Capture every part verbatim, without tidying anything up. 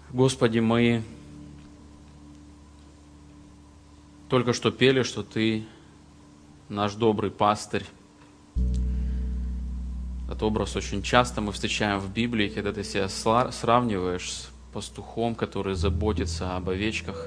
Господи, мы только что пели, что Ты наш добрый пастырь. Этот образ очень часто мы встречаем в Библии, когда Ты себя сравниваешь с пастухом, который заботится об овечках.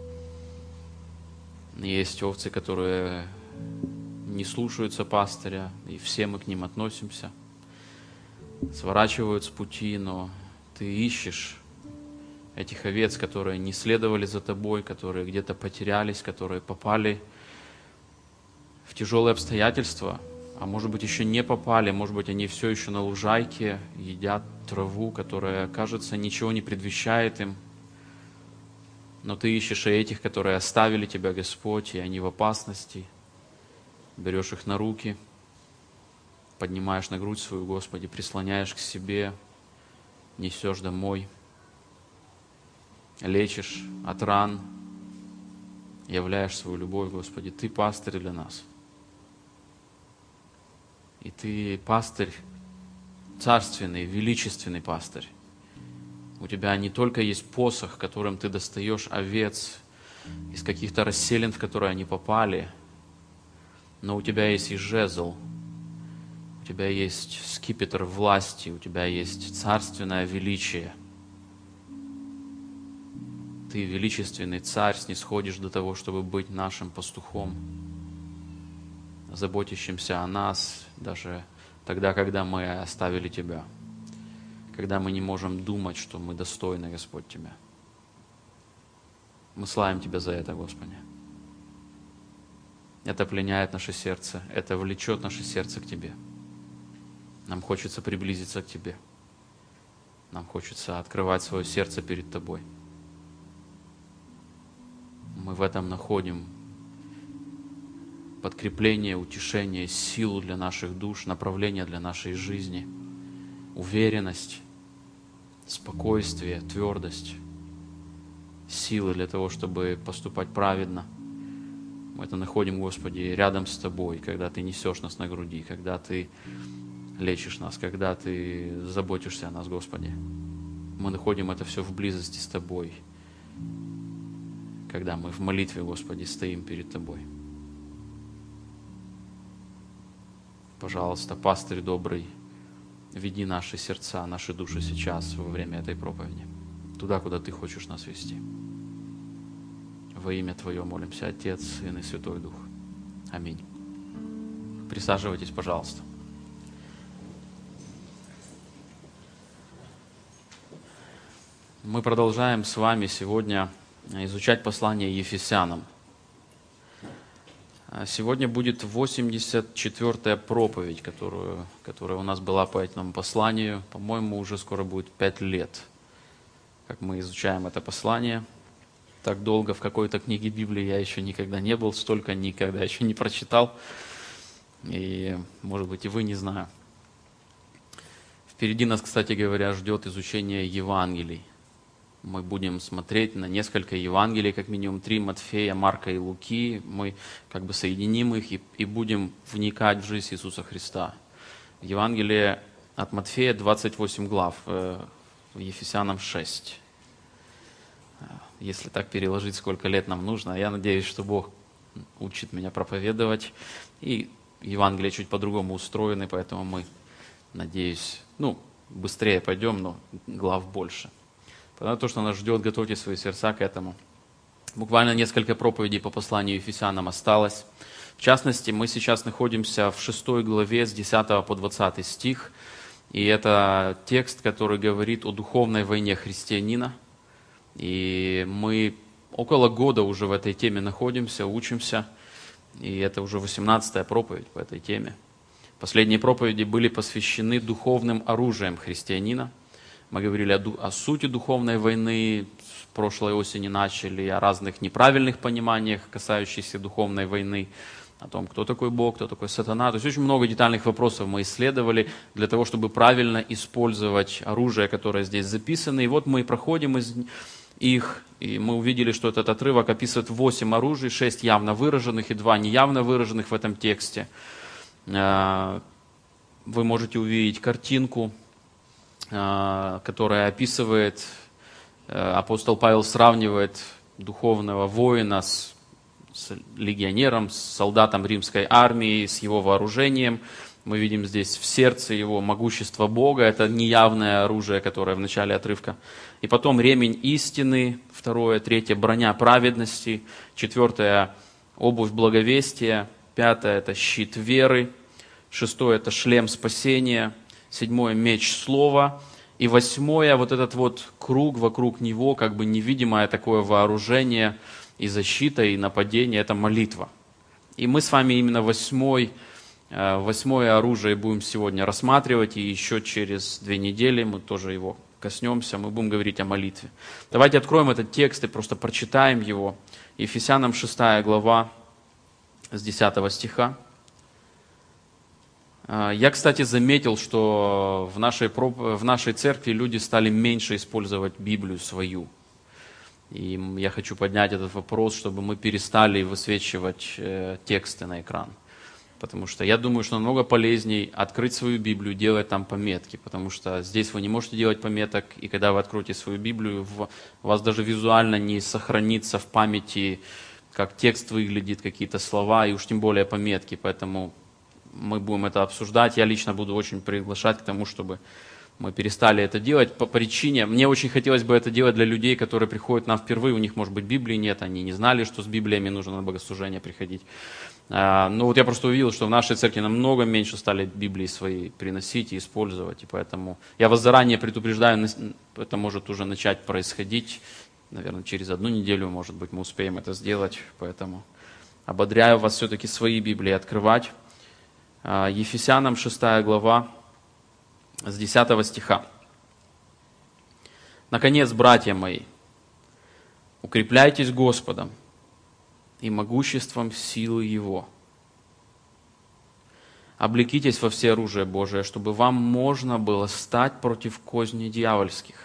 Есть овцы, которые не слушаются пастыря, и все мы к ним относимся, сворачивают с пути, но Ты ищешь этих овец, которые не следовали за Тобой, которые где-то потерялись, которые попали в тяжелые обстоятельства, а может быть еще не попали, может быть они все еще на лужайке, едят траву, которая, кажется, ничего не предвещает им. Но Ты ищешь и этих, которые оставили Тебя, Господь, и они в опасности. Берешь их на руки, поднимаешь на грудь свою, Господи, прислоняешь к себе, несешь домой, лечишь от ран, являешь свою любовь, Господи. Ты пастырь для нас. И Ты пастырь, царственный, величественный пастырь. У Тебя не только есть посох, которым Ты достаешь овец из каких-то расселин, в которые они попали, но у Тебя есть и жезл, у Тебя есть скипетр власти, у Тебя есть царственное величие. Ты, величественный царь, снисходишь до того, чтобы быть нашим пастухом, заботящимся о нас, даже тогда, когда мы оставили Тебя, когда мы не можем думать, что мы достойны, Господь, Тебя. Мы славим Тебя за это, Господи. Это пленяет наше сердце, это влечет наше сердце к Тебе. Нам хочется приблизиться к Тебе. Нам хочется открывать свое сердце перед Тобой. Мы в этом находим подкрепление, утешение, силу для наших душ, направление для нашей жизни, уверенность, спокойствие, твердость, силы для того, чтобы поступать праведно. Мы это находим, Господи, рядом с Тобой, когда Ты несешь нас на груди, когда Ты лечишь нас, когда Ты заботишься о нас, Господи. Мы находим это все в близости с Тобой, когда мы в молитве, Господи, стоим перед Тобой. Пожалуйста, пастырь добрый, веди наши сердца, наши души сейчас во время этой проповеди, туда, куда Ты хочешь нас вести. Во имя Твое молимся, Отец, Сын и Святой Дух. Аминь. Присаживайтесь, пожалуйста. Мы продолжаем с вами сегодня изучать послание Ефесянам. Сегодня будет восемьдесят четвёртая проповедь, которую, которая у нас была по этому посланию. По-моему, уже скоро будет пять лет, как мы изучаем это послание. Так долго в какой-то книге Библии я еще никогда не был, столько никогда еще не прочитал. И, может быть, и вы, не знаю. Впереди нас, кстати говоря, ждет изучение Евангелий. Мы будем смотреть на несколько Евангелий, как минимум три: Матфея, Марка и Луки. Мы как бы соединим их и, и будем вникать в жизнь Иисуса Христа. В Евангелии от Матфея двадцать восемь глав, в Ефесянам шесть. Если так переложить, сколько лет нам нужно. Я надеюсь, что Бог учит меня проповедовать. И Евангелия чуть по-другому устроены, поэтому мы, надеюсь, ну, быстрее пойдем, но глав больше. Потому то, что нас ждет, готовьте свои сердца к этому. Буквально несколько проповедей по посланию Ефесянам осталось. В частности, мы сейчас находимся в шестой главе с десятого по двадцатый стих. И это текст, который говорит о духовной войне христианина. И мы около года уже в этой теме находимся, учимся. И это уже восемнадцатая проповедь по этой теме. Последние проповеди были посвящены духовным оружием христианина. Мы говорили о, о сути духовной войны, с прошлой осени начали, о разных неправильных пониманиях, касающихся духовной войны, о том, кто такой Бог, кто такой сатана. То есть очень много детальных вопросов мы исследовали для того, чтобы правильно использовать оружие, которое здесь записано. И вот мы проходим из их, и мы увидели, что этот отрывок описывает восемь оружий, шесть явно выраженных и два неявно выраженных в этом тексте. Вы можете увидеть картинку, которая описывает Апостол Павел сравнивает духовного воина с, с легионером, с солдатом римской армии, с его вооружением. Мы видим здесь в сердце его могущество Бога. Это неявное оружие, которое в начале отрывка. И потом ремень истины. Второе, третье, броня праведности. Четвертое, обувь благовестия. Пятое, это щит веры. Шестое, это шлем спасения. Седьмое, меч слова. И восьмое, вот этот вот круг вокруг него, как бы невидимое такое вооружение и защита, и нападение, это молитва. И мы с вами именно восьмой, восьмое оружие будем сегодня рассматривать, и еще через две недели мы тоже его коснемся, мы будем говорить о молитве. Давайте откроем этот текст и просто прочитаем его. Ефесянам шестая глава с десятого стиха. Я, кстати, заметил, что в нашей, в нашей церкви люди стали меньше использовать Библию свою. И я хочу поднять этот вопрос, чтобы мы перестали высвечивать тексты на экран. Потому что я думаю, что намного полезней открыть свою Библию, делать там пометки. Потому что здесь вы не можете делать пометок, и когда вы откроете свою Библию, у вас даже визуально не сохранится в памяти, как текст выглядит, какие-то слова, и уж тем более пометки. Поэтому мы будем это обсуждать. Я лично буду очень приглашать к тому, чтобы мы перестали это делать по причине. Мне очень хотелось бы это делать для людей, которые приходят к нам впервые. У них, может быть, Библии нет, они не знали, что с Библиями нужно на богослужение приходить. Но вот я просто увидел, что в нашей церкви намного меньше стали Библии свои приносить и использовать. И поэтому я вас заранее предупреждаю, это может уже начать происходить. Наверное, через одну неделю, может быть, мы успеем это сделать. Поэтому ободряю вас все-таки свои Библии открывать. Ефесянам шестая глава с десятого стиха. «Наконец, братья мои, укрепляйтесь Господом и могуществом силы Его. Облекитесь во все оружие Божие, чтобы вам можно было стать против козней дьявольских.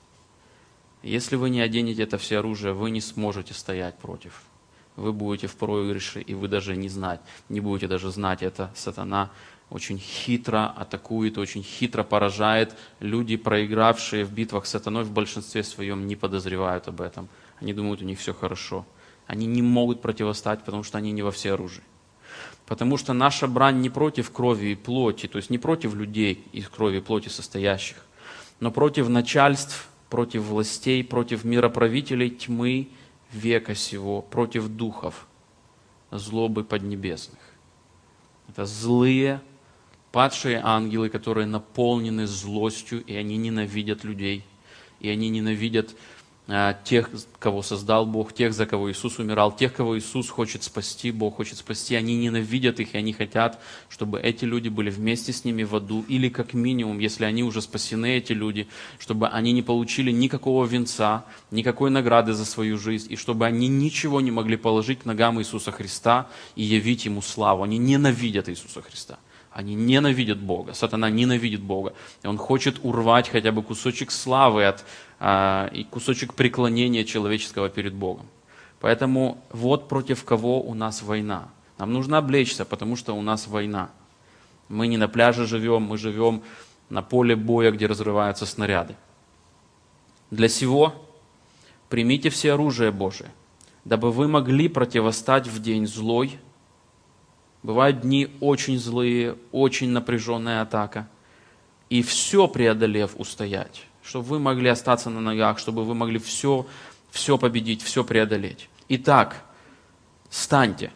Если вы не оденете это все оружие, вы не сможете стоять против. Вы будете в проигрыше, и вы даже не знать, не будете даже знать это. Сатана очень хитро атакует, очень хитро поражает. Люди, проигравшие в битвах с сатаной, в большинстве своем не подозревают об этом. Они думают, у них все хорошо. Они не могут противостать, потому что они не во всеоружии. Потому что наша брань не против крови и плоти, то есть не против людей из крови и плоти состоящих, но против начальств, против властей, против мироправителей тьмы века сего, против духов злобы поднебесных. Это злые, падшие ангелы, которые наполнены злостью, и они ненавидят людей, и они ненавидят а, тех, кого создал Бог, тех, за кого Иисус умирал, тех, кого Иисус хочет спасти, Бог хочет спасти. Они ненавидят их, и они хотят, чтобы эти люди были вместе с ними в аду, или как минимум, если они уже спасены, эти люди, чтобы они не получили никакого венца, никакой награды за свою жизнь, и чтобы они ничего не могли положить к ногам Иисуса Христа и явить Ему славу. Они ненавидят Иисуса Христа. Они ненавидят Бога. Сатана ненавидит Бога. И он хочет урвать хотя бы кусочек славы от, а, и кусочек преклонения человеческого перед Богом. Поэтому вот против кого у нас война. Нам нужно облечься, потому что у нас война. Мы не на пляже живем, мы живем на поле боя, где разрываются снаряды. Для сего примите все оружие Божие, дабы вы могли противостать в день злой. Бывают дни очень злые, очень напряженная атака. И все преодолев устоять, чтобы вы могли остаться на ногах, чтобы вы могли все, все победить, все преодолеть. Итак, встаньте.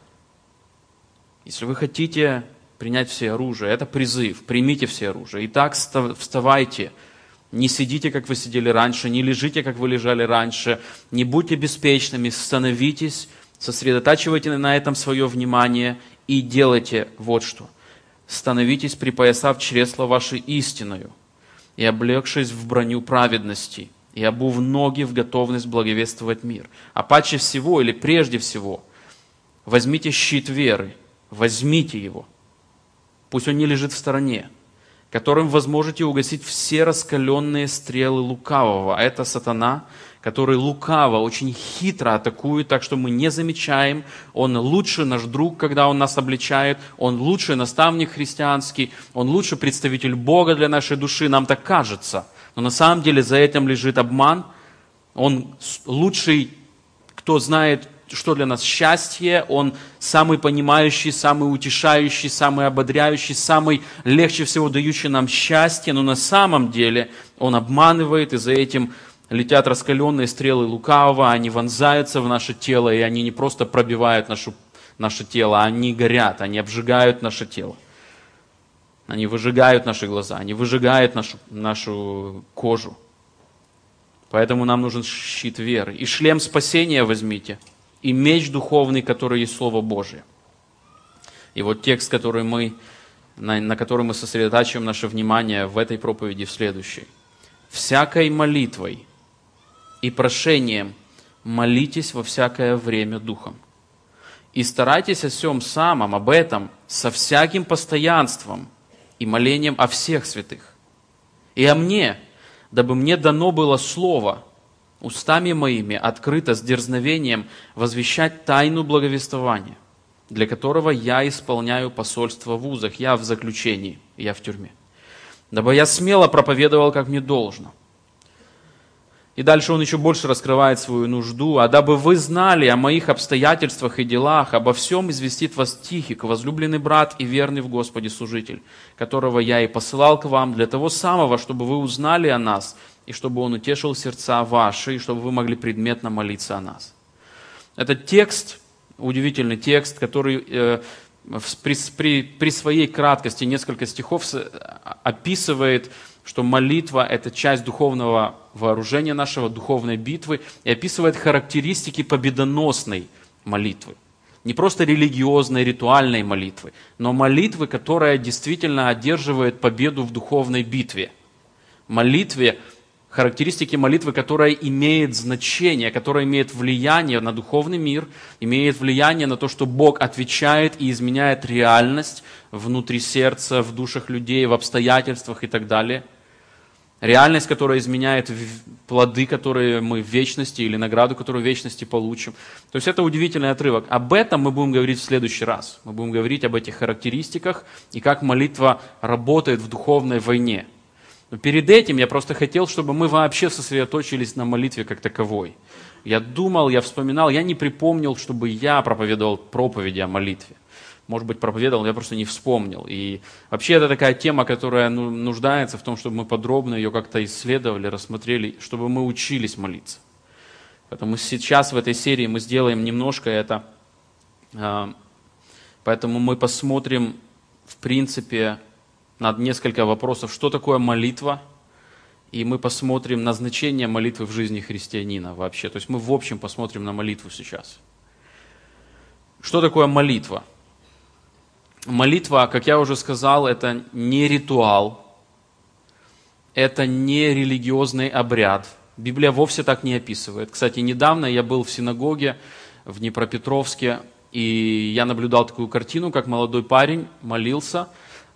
Если вы хотите принять все оружие, это призыв, примите все оружие. Итак, вставайте. Не сидите, как вы сидели раньше, не лежите, как вы лежали раньше. Не будьте беспечными, становитесь, сосредотачивайте на этом свое внимание и делайте вот что. Становитесь, припоясав чресла ваши истиною, и облегшись в броню праведности, и обув ноги в готовность благовествовать мир. А паче всего, или прежде всего, возьмите щит веры, возьмите его. Пусть он не лежит в стороне, которым вы сможете угасить все раскаленные стрелы лукавого. А это сатана, который лукаво, очень хитро атакует, так что мы не замечаем. Он лучший наш друг, когда он нас обличает. Он лучший наставник христианский. Он лучший представитель Бога для нашей души. Нам так кажется. Но на самом деле за этим лежит обман. Он лучший, кто знает, что для нас счастье. Он самый понимающий, самый утешающий, самый ободряющий, самый легче всего дающий нам счастье. Но на самом деле Он обманывает, и за этим летят раскаленные стрелы лукавого, они вонзаются в наше тело, и они не просто пробивают нашу, наше тело, они горят, они обжигают наше тело. Они выжигают наши глаза, они выжигают нашу, нашу кожу. Поэтому нам нужен щит веры. И шлем спасения возьмите, и меч духовный, который есть Слово Божие. И вот текст, который мы, на, на который мы сосредотачиваем наше внимание в этой проповеди, в следующей. «Всякой молитвой и прошением молитесь во всякое время Духом. И старайтесь о всем самом, об этом, со всяким постоянством и молением о всех святых. И о мне, дабы мне дано было слово, устами моими открыто с дерзновением возвещать тайну благовествования, для которого я исполняю посольство в узах, я в заключении, я в тюрьме. Дабы я смело проповедовал, как мне должно». И дальше он еще больше раскрывает свою нужду. «А дабы вы знали о моих обстоятельствах и делах, обо всем известит вас Тихик, возлюбленный брат и верный в Господе служитель, которого я и посылал к вам для того самого, чтобы вы узнали о нас, и чтобы он утешил сердца ваши, и чтобы вы могли предметно молиться о нас». Этот текст, удивительный текст, который э, при, при, при своей краткости, несколько стихов, описывает, что молитва – это часть духовного вооружения нашего, духовной битвы, и описывает характеристики победоносной молитвы. Не просто религиозной, ритуальной молитвы, но молитвы, которая действительно одерживает победу в духовной битве. Молитве, характеристики молитвы, которая имеет значение, которая имеет влияние на духовный мир, имеет влияние на то, что Бог отвечает и изменяет реальность внутри сердца, в душах людей, в обстоятельствах и так далее. Реальность, которая изменяет плоды, которые мы в вечности, или награду, которую в вечности получим. То есть это удивительный отрывок. Об этом мы будем говорить в следующий раз. Мы будем говорить об этих характеристиках и как молитва работает в духовной войне. Но перед этим я просто хотел, чтобы мы вообще сосредоточились на молитве как таковой. Я думал, я вспоминал, я не припомнил, чтобы я проповедовал проповеди о молитве. Может быть, проповедовал, я просто не вспомнил. И вообще это такая тема, которая ну, нуждается в том, чтобы мы подробно ее как-то исследовали, рассмотрели, чтобы мы учились молиться. Поэтому сейчас в этой серии мы сделаем немножко это. Поэтому мы посмотрим, в принципе, на несколько вопросов, что такое молитва, и мы посмотрим на значение молитвы в жизни христианина вообще. То есть мы в общем посмотрим на молитву сейчас. Что такое молитва? Молитва, как я уже сказал, это не ритуал, это не религиозный обряд. Библия вовсе так не описывает. Кстати, недавно я был в синагоге в Днепропетровске, и я наблюдал такую картину, как молодой парень молился,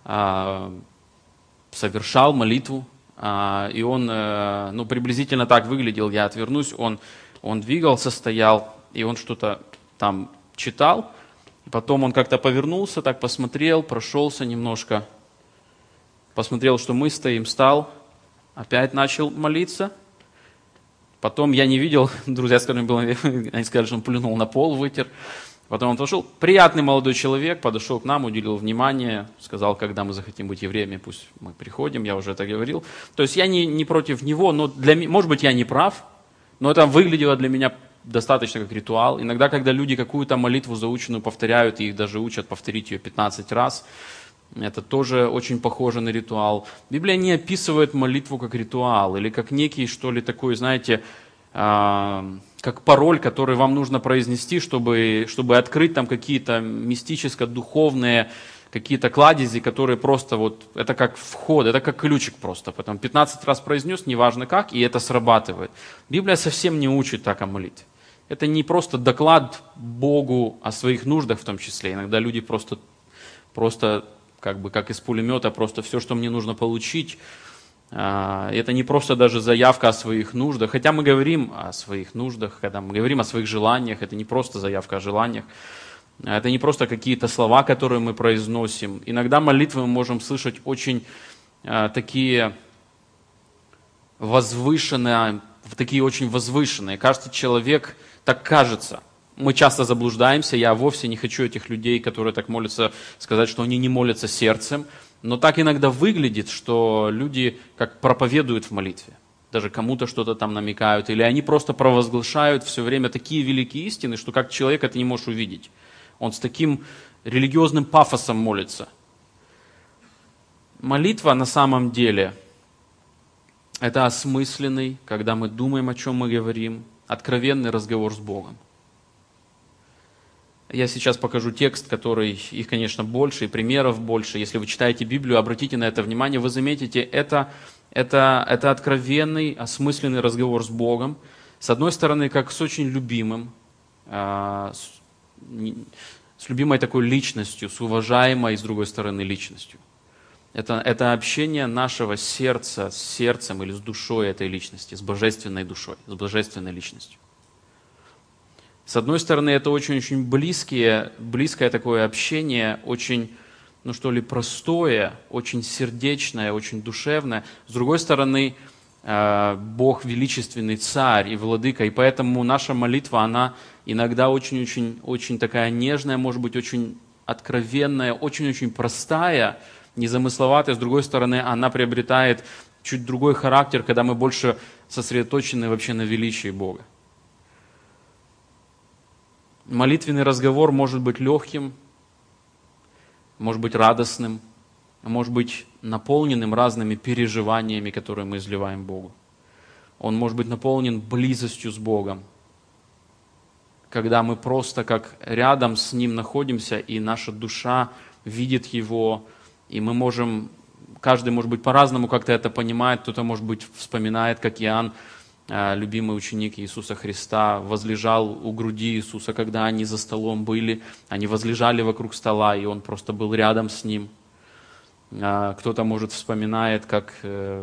совершал молитву, и он ну, приблизительно так выглядел, я отвернусь, он, он двигался, стоял, и он что-то там читал. Потом он как-то повернулся, так посмотрел, прошелся немножко, посмотрел, что мы стоим, встал, опять начал молиться. Потом я не видел, друзья, с которыми было, они сказали, что он плюнул на пол, вытер. Потом он подошел, приятный молодой человек, подошел к нам, уделил внимание, сказал, когда мы захотим быть евреями, пусть мы приходим, я уже это говорил. То есть я не, не против него, но для, может быть, я не прав, но это выглядело для меня достаточно как ритуал. Иногда, когда люди какую-то молитву заученную повторяют, и их даже учат повторить ее пятнадцать раз, это тоже очень похоже на ритуал. Библия не описывает молитву как ритуал, или как некий, что ли, такой, знаете, э, как пароль, который вам нужно произнести, чтобы, чтобы открыть там какие-то мистическо-духовные какие-то кладези, которые просто вот, это как вход, это как ключик просто. Потом пятнадцать раз произнес, неважно как, и это срабатывает. Библия совсем не учит так о молитве. Это не просто доклад Богу о своих нуждах в том числе. Иногда люди просто, просто как бы как из пулемета, просто все, что мне нужно получить. Это не просто даже заявка о своих нуждах. Хотя мы говорим о своих нуждах, когда мы говорим о своих желаниях, это не просто заявка о желаниях. Это не просто какие-то слова, которые мы произносим. Иногда молитвы мы можем слышать очень э, такие возвышенные, такие очень возвышенные. Кажется, человек, так кажется. Мы часто заблуждаемся, я вовсе не хочу этих людей, которые так молятся, сказать, что они не молятся сердцем, но так иногда выглядит, что люди как проповедуют в молитве, даже кому-то что-то там намекают, или они просто провозглашают все время такие великие истины, что как человек это не можешь увидеть. Он с таким религиозным пафосом молится. Молитва на самом деле – это осмысленный, когда мы думаем, о чем мы говорим, откровенный разговор с Богом. Я сейчас покажу текст, который, их, конечно, больше, и примеров больше. Если вы читаете Библию, обратите на это внимание, вы заметите, это, это, это откровенный, осмысленный разговор с Богом. С одной стороны, как с очень любимым, с, с любимой такой личностью, с уважаемой, с другой стороны, личностью. Это, это общение нашего сердца с сердцем или с душой этой личности, с божественной душой, с божественной личностью. С одной стороны, это очень-очень близкие, близкое такое общение, очень, ну что ли, простое, очень сердечное, очень душевное. С другой стороны, Бог величественный царь и владыка, и поэтому наша молитва, она иногда очень-очень очень такая нежная, может быть, очень откровенная, очень-очень простая, незамысловатая. С другой стороны, она приобретает чуть другой характер, когда мы больше сосредоточены вообще на величии Бога. Молитвенный разговор может быть легким, может быть радостным, может быть наполненным разными переживаниями, которые мы изливаем Богу. Он может быть наполнен близостью с Богом, когда мы просто как рядом с Ним находимся, и наша душа видит Его, и мы можем, каждый может быть по-разному как-то это понимает, кто-то может быть вспоминает, как Иоанн, любимый ученик Иисуса Христа, возлежал у груди Иисуса, когда они за столом были, они возлежали вокруг стола, и он просто был рядом с ним. Кто-то, может, вспоминает, как,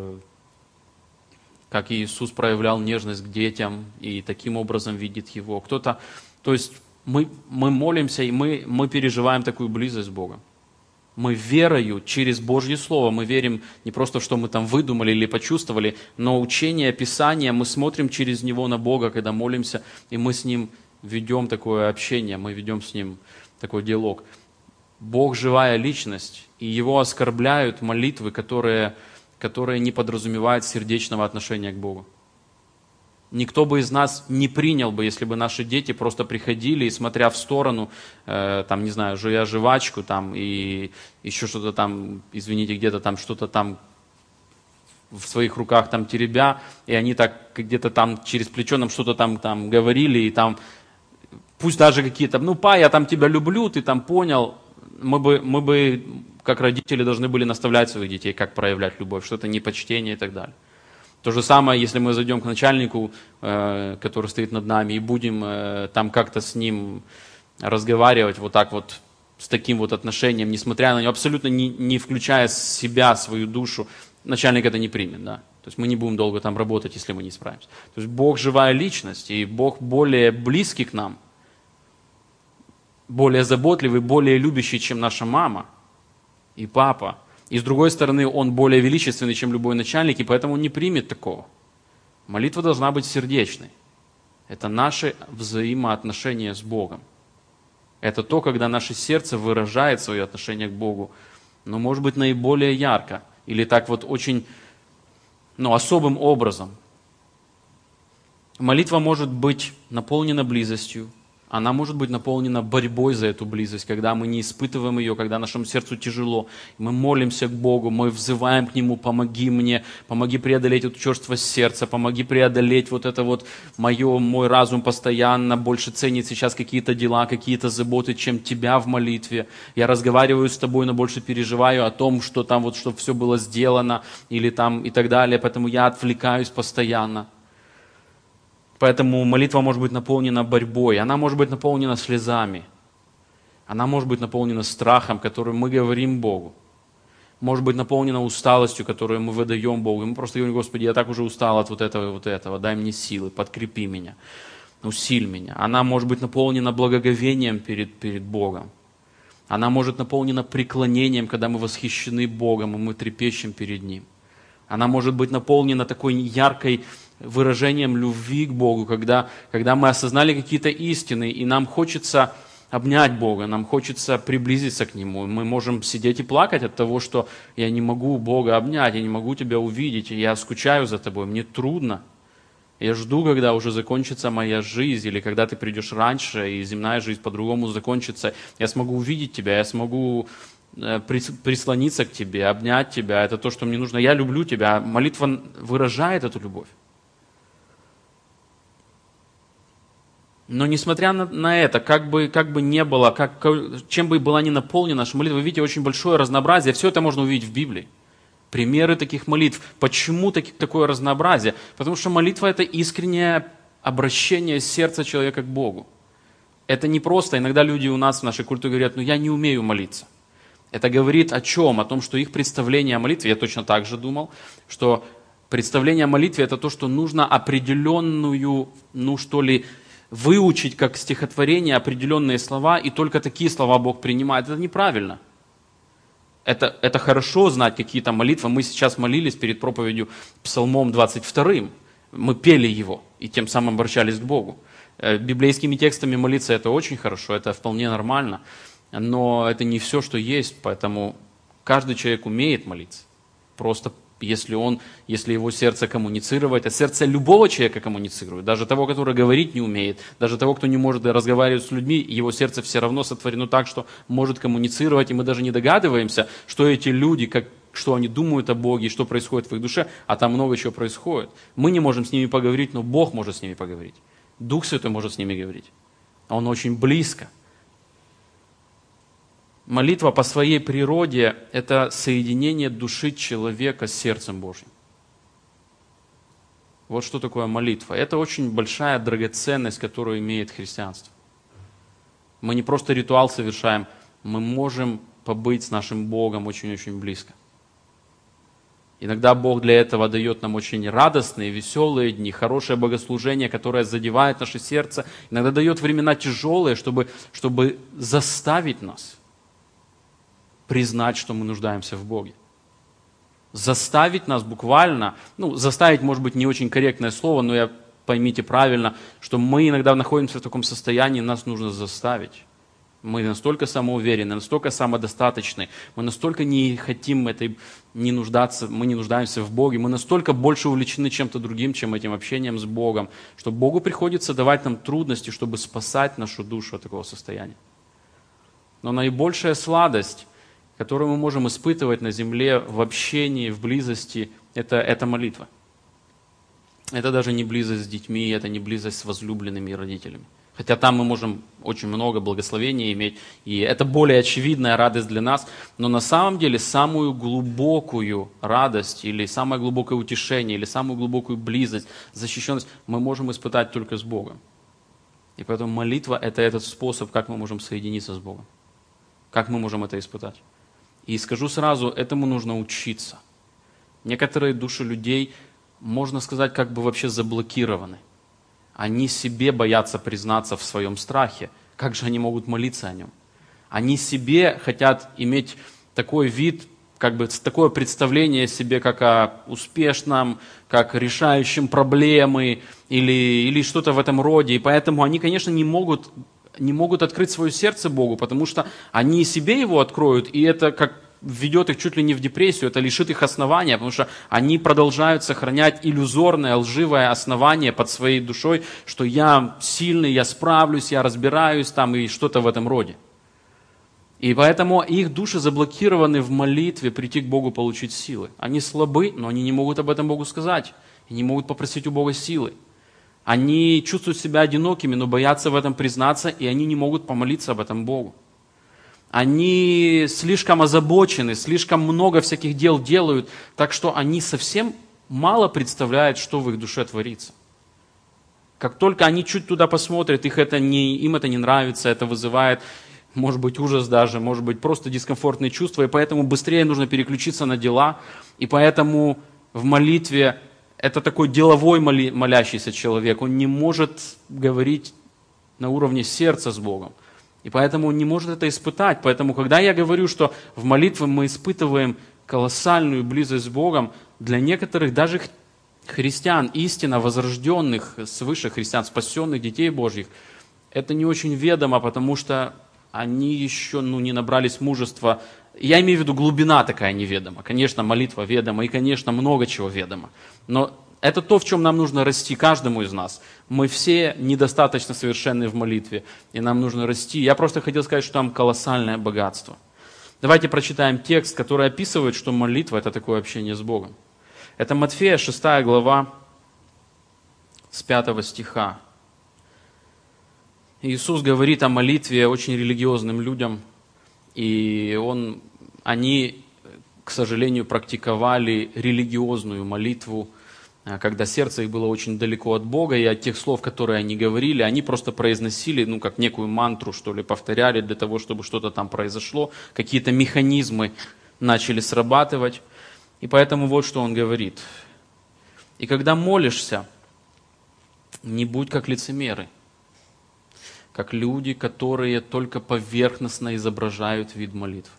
как Иисус проявлял нежность к детям, и таким образом видит его. Кто-то, то есть мы, мы молимся, и мы, мы переживаем такую близость с Богом. Мы верою через Божье Слово, мы верим не просто, что мы там выдумали или почувствовали, но учение, Писание, мы смотрим через него на Бога, когда молимся, и мы с Ним ведем такое общение, мы ведем с Ним такой диалог. Бог – живая личность, и Его оскорбляют молитвы, которые, которые не подразумевают сердечного отношения к Богу. Никто бы из нас не принял бы, если бы наши дети просто приходили и, смотря в сторону, э, там, не знаю, жуя жвачку, там, и еще что-то там, извините, где-то там, что-то там в своих руках там теребя, и они так где-то там через плечо нам что-то там, там говорили, и там, пусть даже какие-то, ну, па, я там тебя люблю, ты там понял, мы бы, мы бы, как родители, должны были наставлять своих детей, как проявлять любовь, что это непочтение и так далее. То же самое, если мы зайдем к начальнику, э, который стоит над нами, и будем э, там как-то с ним разговаривать вот так вот, с таким вот отношением, несмотря на него, абсолютно не, не включая себя, свою душу, начальник это не примет, да. То есть мы не будем долго там работать, если мы не справимся. То есть Бог живая личность, и Бог более близкий к нам, более заботливый, более любящий, чем наша мама и папа. И с другой стороны, Он более величественный, чем любой начальник, и поэтому Он не примет такого. Молитва должна быть сердечной. Это наше взаимоотношение с Богом. Это то, когда наше сердце выражает свое отношение к Богу, но может быть наиболее ярко, или так вот очень, ну, особым образом. Молитва может быть наполнена близостью, она может быть наполнена борьбой за эту близость, когда мы не испытываем ее, когда нашему сердцу тяжело. Мы молимся к Богу, мы взываем к Нему: помоги мне, помоги преодолеть эту черствость сердца, помоги преодолеть вот это вот мое, мой разум постоянно больше ценит сейчас какие-то дела, какие-то заботы, чем Тебя в молитве. Я разговариваю с Тобой, но больше переживаю о том, что там вот, чтобы все было сделано, или там и так далее, поэтому я отвлекаюсь постоянно. Поэтому молитва может быть наполнена борьбой, она может быть наполнена слезами, она может быть наполнена страхом, который мы говорим Богу, может быть наполнена усталостью, которую мы выдаем Богу. И мы просто говорим: Господи, я так уже устал от вот этого и вот этого, дай мне силы, подкрепи меня, усиль меня. Она может быть наполнена благоговением перед, перед Богом, она может наполнена преклонением, когда мы восхищены Богом, и мы трепещем перед Ним. Она может быть наполнена такой яркой выражением любви к Богу, когда, когда мы осознали какие-то истины, и нам хочется обнять Бога, нам хочется приблизиться к Нему. Мы можем сидеть и плакать от того, что я не могу Бога обнять, я не могу Тебя увидеть, я скучаю за Тобой, мне трудно. Я жду, когда уже закончится моя жизнь, или когда Ты придешь раньше, и земная жизнь по-другому закончится. Я смогу увидеть Тебя, я смогу прислониться к Тебе, обнять Тебя. Это то, что мне нужно. Я люблю Тебя. Молитва выражает эту любовь. Но несмотря на, на это, как бы, как бы не было, как, чем бы была ни наполнена наша молитва, вы видите, очень большое разнообразие. Все это можно увидеть в Библии. Примеры таких молитв. Почему таки, такое разнообразие? Потому что молитва – это искреннее обращение сердца человека к Богу. Это не просто, иногда люди у нас в нашей культуре говорят, ну я не умею молиться. Это говорит о чем? О том, что их представление о молитве, я точно так же думал, что представление о молитве – это то, что нужно определенную, ну что ли, выучить как стихотворение определенные слова, и только такие слова Бог принимает. Это неправильно. Это, это хорошо знать какие-то молитвы. Мы сейчас молились перед проповедью Псалмом двадцать вторым. Мы пели его и тем самым обращались к Богу. Библейскими текстами молиться – это очень хорошо, это вполне нормально. Но это не все, что есть, поэтому каждый человек умеет молиться. Просто если он, если его сердце коммуницировать, а сердце любого человека коммуницирует, даже того, который говорить не умеет, даже того, кто не может разговаривать с людьми, его сердце все равно сотворено так, что может коммуницировать, и мы даже не догадываемся, что эти люди, как, что они думают о Боге, что происходит в их душе, а там много чего происходит. Мы не можем с ними поговорить, но Бог может с ними поговорить. Дух Святой может с ними говорить. Он очень близко. Молитва по своей природе – это соединение души человека с сердцем Божьим. Вот что такое молитва. Это очень большая драгоценность, которую имеет христианство. Мы не просто ритуал совершаем, мы можем побыть с нашим Богом очень-очень близко. Иногда Бог для этого дает нам очень радостные, веселые дни, хорошее богослужение, которое задевает наше сердце. Иногда дает времена тяжелые, чтобы, чтобы заставить нас признать, что мы нуждаемся в Боге. Заставить нас буквально, ну, заставить, может быть, не очень корректное слово, но я, поймите правильно, что мы иногда находимся в таком состоянии, нас нужно заставить. Мы настолько самоуверены, настолько самодостаточны, мы настолько не хотим этой, не нуждаться, мы не нуждаемся в Боге, мы настолько больше увлечены чем-то другим, чем этим общением с Богом, что Богу приходится давать нам трудности, чтобы спасать нашу душу от такого состояния. Но наибольшая сладость, которую мы можем испытывать на земле в общении, в близости, это, это молитва. Это даже не близость с детьми, это не близость с возлюбленными и родителями. Хотя там мы можем очень много благословения иметь, и это более очевидная радость для нас, но на самом деле самую глубокую радость, или самое глубокое утешение, или самую глубокую близость, защищенность мы можем испытать только с Богом. И поэтому молитва – это этот способ, как мы можем соединиться с Богом, как мы можем это испытать. И скажу сразу, этому нужно учиться. Некоторые души людей, можно сказать, как бы вообще заблокированы. Они себе боятся признаться в своем страхе. Как же они могут молиться о нем? Они себе хотят иметь такой вид, как бы такое представление о себе, как о успешном, как решающем проблемы или, или что-то в этом роде. И поэтому они, конечно, не могут... не могут открыть свое сердце Богу, потому что они себе его откроют, и это как введет их чуть ли не в депрессию, это лишит их основания, потому что они продолжают сохранять иллюзорное, лживое основание под своей душой, что я сильный, я справлюсь, я разбираюсь там и что-то в этом роде. И поэтому их души заблокированы в молитве прийти к Богу, получить силы. Они слабы, но они не могут об этом Богу сказать, и не могут попросить у Бога силы. Они чувствуют себя одинокими, но боятся в этом признаться, и они не могут помолиться об этом Богу. Они слишком озабочены, слишком много всяких дел делают, так что они совсем мало представляют, что в их душе творится. Как только они чуть туда посмотрят, их это не, им это не нравится, это вызывает, может быть, ужас даже, может быть, просто дискомфортные чувства, и поэтому быстрее нужно переключиться на дела, и поэтому в молитве это такой деловой моли, молящийся человек, он не может говорить на уровне сердца с Богом. И поэтому он не может это испытать. Поэтому, когда я говорю, что в молитве мы испытываем колоссальную близость с Богом, для некоторых даже христиан, истинно возрожденных свыше христиан, спасенных детей Божьих, это не очень ведомо, потому что они еще ну, не набрались мужества. Я имею в виду, глубина такая неведома. Конечно, молитва ведома, и, конечно, много чего ведомо. Но это то, в чем нам нужно расти, каждому из нас. Мы все недостаточно совершенны в молитве, и нам нужно расти. Я просто хотел сказать, что там колоссальное богатство. Давайте прочитаем текст, который описывает, что молитва – это такое общение с Богом. Это Матфея, шестая глава, с пятого стиха. Иисус говорит о молитве очень религиозным людям, и он, они, к сожалению, практиковали религиозную молитву, когда сердце их было очень далеко от Бога, и от тех слов, которые они говорили, они просто произносили, ну, как некую мантру, что ли, повторяли для того, чтобы что-то там произошло, какие-то механизмы начали срабатывать. И поэтому вот что он говорит. «И когда молишься, не будь как лицемеры, как люди, которые только поверхностно изображают вид молитв.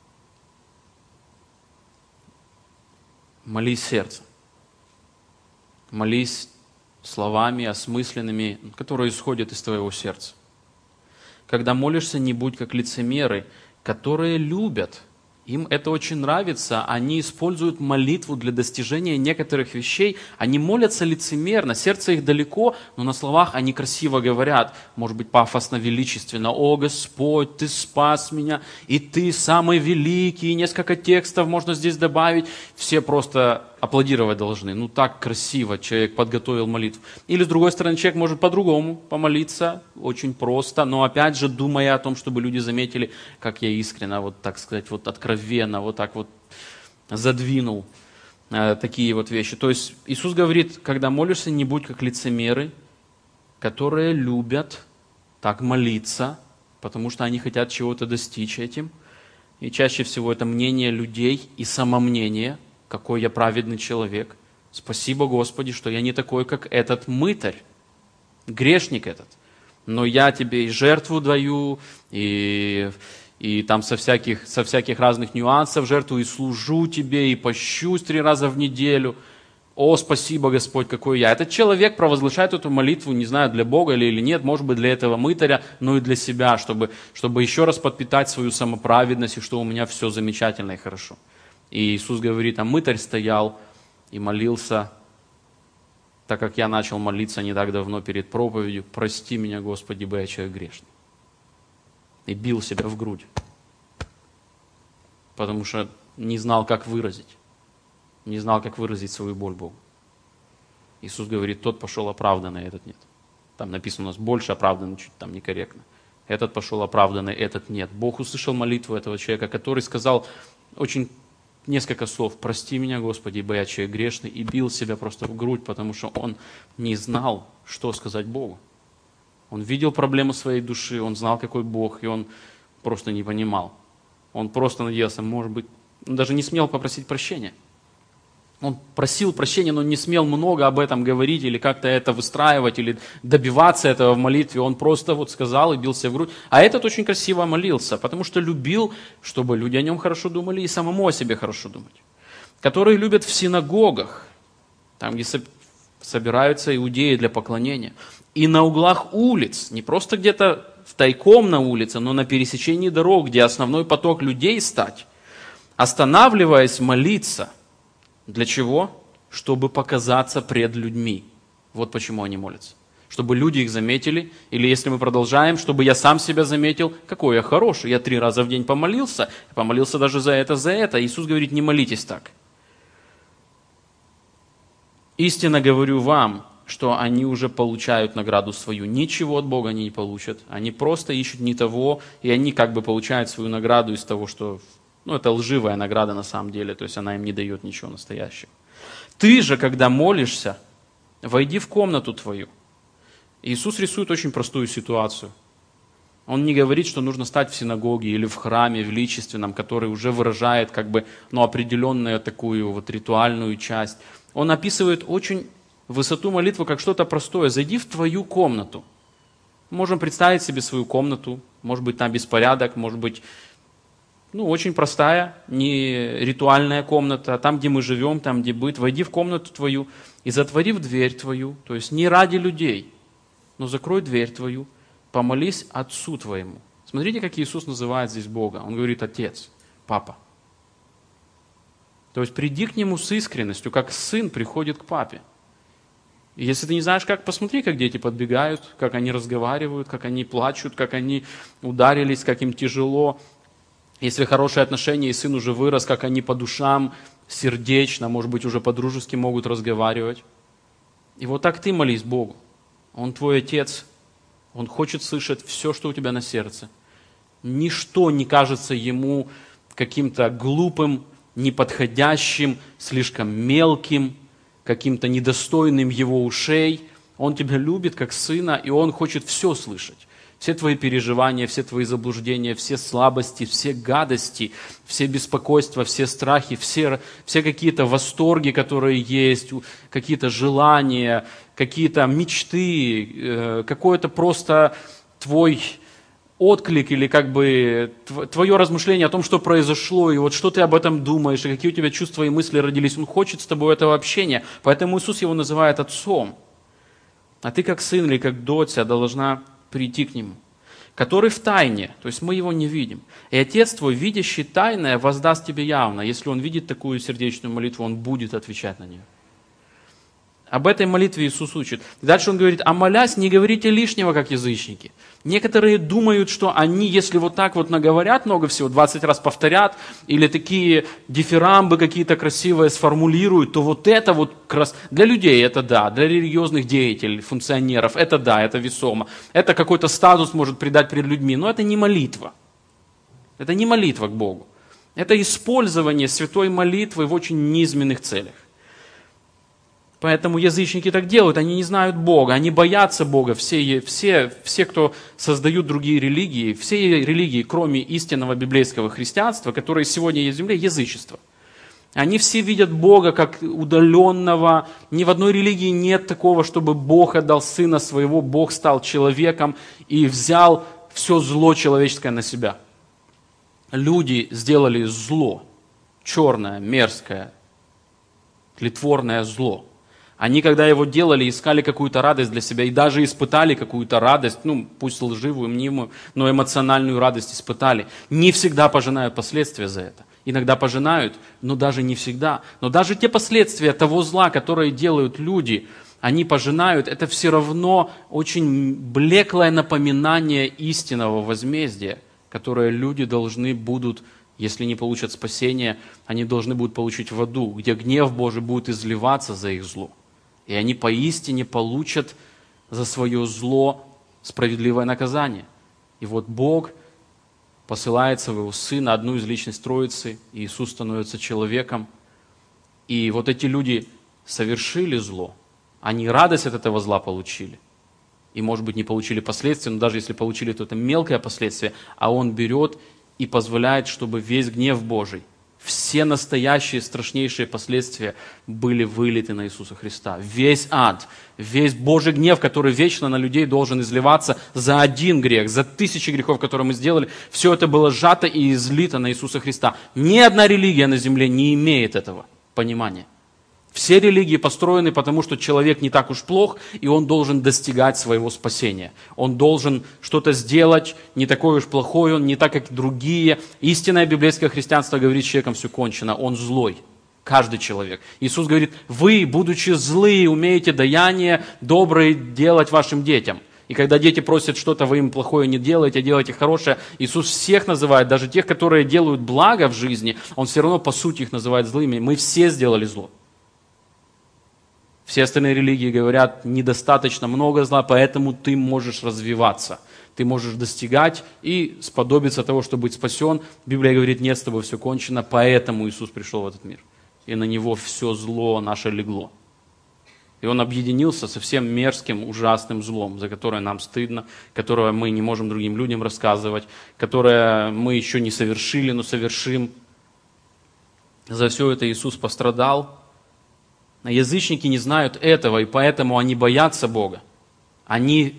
Молись сердцем. Молись словами осмысленными, которые исходят из твоего сердца. Когда молишься, не будь как лицемеры, которые любят. Им это очень нравится, они используют молитву для достижения некоторых вещей, они молятся лицемерно, сердце их далеко, но на словах они красиво говорят, может быть пафосно, величественно: «О Господь, Ты спас меня, и Ты самый великий», и несколько текстов можно здесь добавить, все просто аплодировать должны. Ну так красиво человек подготовил молитву. Или с другой стороны, человек может по-другому помолиться, очень просто, но опять же думая о том, чтобы люди заметили, как я искренне, вот так сказать, вот откровенно, вот так вот задвинул э, такие вот вещи. То есть Иисус говорит, когда молишься, не будь как лицемеры, которые любят так молиться, потому что они хотят чего-то достичь этим. И чаще всего это мнение людей и самомнение, какой я праведный человек. Спасибо, Господи, что я не такой, как этот мытарь, грешник этот. Но я тебе и жертву даю, и, и там со всяких, со всяких разных нюансов жертву, и служу тебе, и пощусь три раза в неделю. О, спасибо, Господь, какой я. Этот человек провозглашает эту молитву, не знаю, для Бога или, или нет, может быть, для этого мытаря, но и для себя, чтобы, чтобы еще раз подпитать свою самоправедность, и что у меня все замечательно и хорошо. И Иисус говорит, а мытарь стоял и молился, так как я начал молиться не так давно перед проповедью: «Прости меня, Господи, ибо я человек грешный». И бил себя в грудь, потому что не знал, как выразить, не знал, как выразить свою боль Богу. Иисус говорит, тот пошел оправданный, этот нет. Там написано у нас больше оправданный, чуть там некорректно. Этот пошел оправданный, этот нет. Бог услышал молитву этого человека, который сказал очень несколько слов: «Прости меня, Господи, ибо я человек грешный», и бил себя просто в грудь, потому что он не знал, что сказать Богу. Он видел проблему своей души, он знал, какой Бог, и он просто не понимал. Он просто надеялся, может быть, он даже не смел попросить прощения. Он просил прощения, но не смел много об этом говорить или как-то это выстраивать, или добиваться этого в молитве. Он просто вот сказал и бился в грудь. А этот очень красиво молился, потому что любил, чтобы люди о нем хорошо думали и самому о себе хорошо думать. Которые любят в синагогах, там, где собираются иудеи для поклонения, и на углах улиц, не просто где-то втайком на улице, но на пересечении дорог, где основной поток людей стать, останавливаясь молиться. Для чего? Чтобы показаться пред людьми. Вот почему они молятся. Чтобы люди их заметили, или если мы продолжаем, чтобы я сам себя заметил, какой я хороший. Я три раза в день помолился, помолился даже за это, за это. Иисус говорит, не молитесь так. Истинно говорю вам, что они уже получают награду свою. Ничего от Бога они не получат. Они просто ищут не того, и они как бы получают свою награду из того, что... Ну, это лживая награда на самом деле, то есть она им не дает ничего настоящего. Ты же, когда молишься, войди в комнату твою. Иисус рисует очень простую ситуацию. Он не говорит, что нужно стать в синагоге или в храме величественном, который уже выражает как бы, ну, определенную такую вот ритуальную часть. Он описывает очень высоту молитвы как что-то простое. Зайди в твою комнату. Можем представить себе свою комнату, может быть, там беспорядок, может быть, ну, очень простая, не ритуальная комната, там, где мы живем, там, где быт. Войди в комнату твою и, затворив дверь твою, то есть не ради людей, но закрой дверь твою, помолись Отцу твоему. Смотрите, как Иисус называет здесь Бога. Он говорит: Отец, Папа. То есть приди к Нему с искренностью, как сын приходит к папе. И если ты не знаешь, как, посмотри, как дети подбегают, как они разговаривают, как они плачут, как они ударились, как им тяжело. Если хорошие отношения, и сын уже вырос, как они по душам, сердечно, может быть, уже по-дружески могут разговаривать. И вот так ты молись Богу. Он твой Отец, Он хочет слышать все, что у тебя на сердце. Ничто не кажется Ему каким-то глупым, неподходящим, слишком мелким, каким-то недостойным Его ушей. Он тебя любит как сына, и Он хочет все слышать. Все твои переживания, все твои заблуждения, все слабости, все гадости, все беспокойства, все страхи, все, все какие-то восторги, которые есть, какие-то желания, какие-то мечты, какое-то просто твой отклик или как бы твое размышление о том, что произошло, и вот что ты об этом думаешь, и какие у тебя чувства и мысли родились. Он хочет с тобой этого общения, поэтому Иисус его называет Отцом. А ты как сын или как дочь должна прийти к Нему, который в тайне, то есть мы Его не видим. И Отец твой, видящий тайное, воздаст тебе явно. Если Он видит такую сердечную молитву, Он будет отвечать на нее. Об этой молитве Иисус учит. Дальше Он говорит: а молясь, не говорите лишнего, как язычники. Некоторые думают, что они, если вот так вот наговорят много всего, двадцать раз повторят, или такие дифирамбы какие-то красивые сформулируют, то вот это вот крас... для людей это да, для религиозных деятелей, функционеров это да, это весомо. Это какой-то статус может придать перед людьми, но это не молитва. Это не молитва к Богу. Это использование святой молитвы в очень низменных целях. Поэтому язычники так делают, они не знают Бога, они боятся Бога. Все, все, все, кто создают другие религии, все религии, кроме истинного библейского христианства, которое сегодня есть в земле, язычество. Они все видят Бога как удаленного. Ни в одной религии нет такого, чтобы Бог отдал Сына Своего, Бог стал человеком и взял все зло человеческое на себя. Люди сделали зло, черное, мерзкое, тлетворное зло. Они, когда его делали, искали какую-то радость для себя и даже испытали какую-то радость, ну, пусть лживую, мнимую, но эмоциональную радость испытали. Не всегда пожинают последствия за это. Иногда пожинают, но даже не всегда. Но даже те последствия того зла, которые делают люди, они пожинают, это все равно очень блеклое напоминание истинного возмездия, которое люди должны будут, если не получат спасения, они должны будут получить в аду, где гнев Божий будет изливаться за их зло. И они поистине получат за свое зло справедливое наказание. И вот Бог посылает своего Сына, одну из личностей Троицы, и Иисус становится человеком. И вот эти люди совершили зло, они радость от этого зла получили. И, может быть, не получили последствия, но даже если получили, то это мелкое последствие, а Он берет и позволяет, чтобы весь гнев Божий, все настоящие страшнейшие последствия были вылиты на Иисуса Христа. Весь ад, весь Божий гнев, который вечно на людей должен изливаться за один грех, за тысячи грехов, которые мы сделали, все это было сжато и излито на Иисуса Христа. Ни одна религия на земле не имеет этого понимания. Все религии построены потому, что человек не так уж плох, и он должен достигать своего спасения. Он должен что-то сделать, не такой уж плохой он, не так, как другие. Истинное библейское христианство говорит, с человеком все кончено, он злой. Каждый человек. Иисус говорит: вы, будучи злые, умеете даяние доброе делать вашим детям. И когда дети просят что-то, вы им плохое не делаете, а делаете хорошее. Иисус всех называет, даже тех, которые делают благо в жизни, Он все равно по сути их называет злыми. Мы все сделали зло. Все остальные религии говорят, недостаточно много зла, поэтому ты можешь развиваться. Ты можешь достигать и сподобиться того, чтобы быть спасен. Библия говорит, нет, с тобой все кончено, поэтому Иисус пришел в этот мир. И на Него все зло наше легло. И Он объединился со всем мерзким, ужасным злом, за которое нам стыдно, которое мы не можем другим людям рассказывать, которое мы еще не совершили, но совершим. За все это Иисус пострадал. А язычники не знают этого, и поэтому они боятся Бога. Они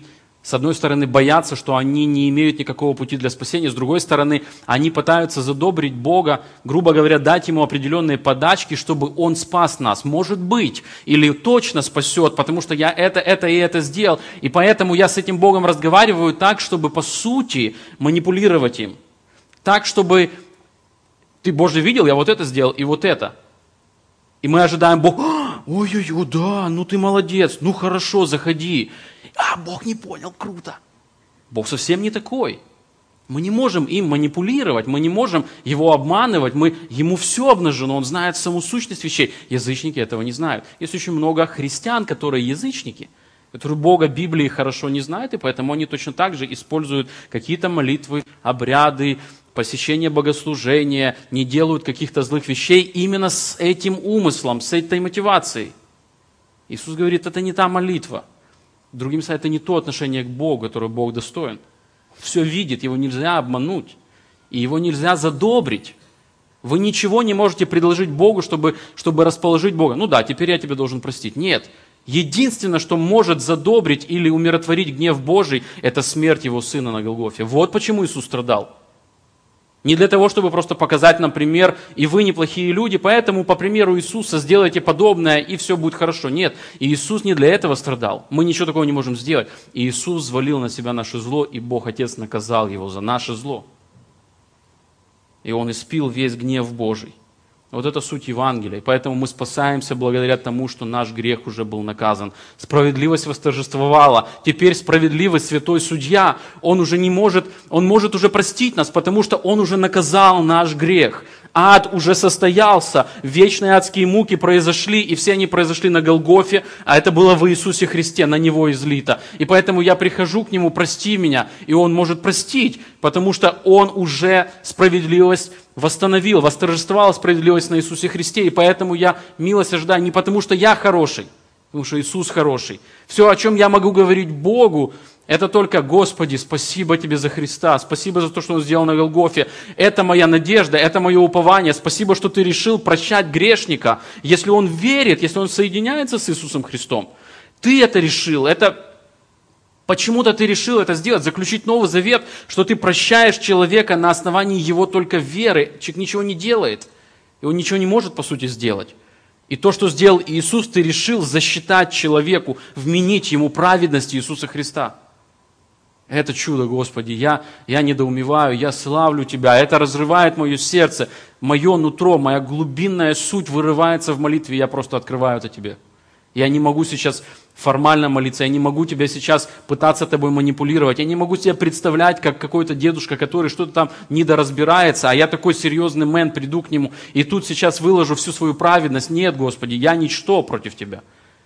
С одной стороны, боятся, что они не имеют никакого пути для спасения. С другой стороны, они пытаются задобрить Бога, грубо говоря, дать Ему определенные подачки, чтобы Он спас нас. Может быть, или точно спасет, потому что я это, это и это сделал. И поэтому я с этим Богом разговариваю так, чтобы по сути манипулировать им. Так, чтобы ты, Боже, видел, я вот это сделал и вот это. И мы ожидаем, Бог, ой-ой-ой, да, ну ты молодец, ну хорошо, заходи. А, Бог не понял, круто. Бог совсем не такой. Мы не можем им манипулировать, мы не можем его обманывать, мы, ему все обнажено, он знает саму сущность вещей. Язычники этого не знают. Есть очень много христиан, которые язычники, которые Бога, Библии хорошо не знают, и поэтому они точно так же используют какие-то молитвы, обряды, посещение богослужения, не делают каких-то злых вещей именно с этим умыслом, с этой мотивацией. Иисус говорит, это не та молитва. Другим словом, это не то отношение к Богу, которое Бог достоин. Все видит, его нельзя обмануть, и его нельзя задобрить. Вы ничего не можете предложить Богу, чтобы, чтобы расположить Бога. Ну да, теперь я тебя должен простить. Нет. Единственное, что может задобрить или умиротворить гнев Божий, это смерть Его Сына на Голгофе. Вот почему Иисус страдал. Не для того, чтобы просто показать нам пример, и вы неплохие люди, поэтому по примеру Иисуса сделайте подобное, и все будет хорошо. Нет, Иисус не для этого страдал. Мы ничего такого не можем сделать. И Иисус взвалил на себя наше зло, и Бог Отец наказал Его за наше зло. И Он испил весь гнев Божий. Вот это суть Евангелия. И поэтому мы спасаемся благодаря тому, что наш грех уже был наказан. Справедливость восторжествовала. Теперь справедливый святой судья, он уже не может, он может уже простить нас, потому что он уже наказал наш грех. Ад уже состоялся, вечные адские муки произошли, и все они произошли на Голгофе, а это было в Иисусе Христе, на Него излито. И поэтому я прихожу к Нему, прости меня, и Он может простить, потому что Он уже справедливость восстановил, восторжествовал справедливость на Иисусе Христе, и поэтому я милость ожидаю не потому, что я хороший, потому что Иисус хороший. Все, о чем я могу говорить Богу, это только, Господи, спасибо Тебе за Христа, спасибо за то, что Он сделал на Голгофе. Это моя надежда, это мое упование. Спасибо, что Ты решил прощать грешника, если он верит, если он соединяется с Иисусом Христом. Ты это решил, это почему-то Ты решил это сделать, заключить Новый Завет, что Ты прощаешь человека на основании его только веры. Человек ничего не делает, и он ничего не может, по сути, сделать. И то, что сделал Иисус, Ты решил засчитать человеку, вменить ему праведность Иисуса Христа. Это чудо, Господи, я, я недоумеваю, я славлю Тебя, это разрывает мое сердце, мое нутро, моя глубинная суть вырывается в молитве, я просто открываю это Тебе. Я не могу сейчас формально молиться, я не могу Тебя сейчас пытаться Тобой манипулировать, я не могу себя представлять, как какой-то дедушка, который что-то там недоразбирается, а я такой серьезный мэн, приду к нему и тут сейчас выложу всю свою праведность. Нет, Господи, я ничто против Тебя.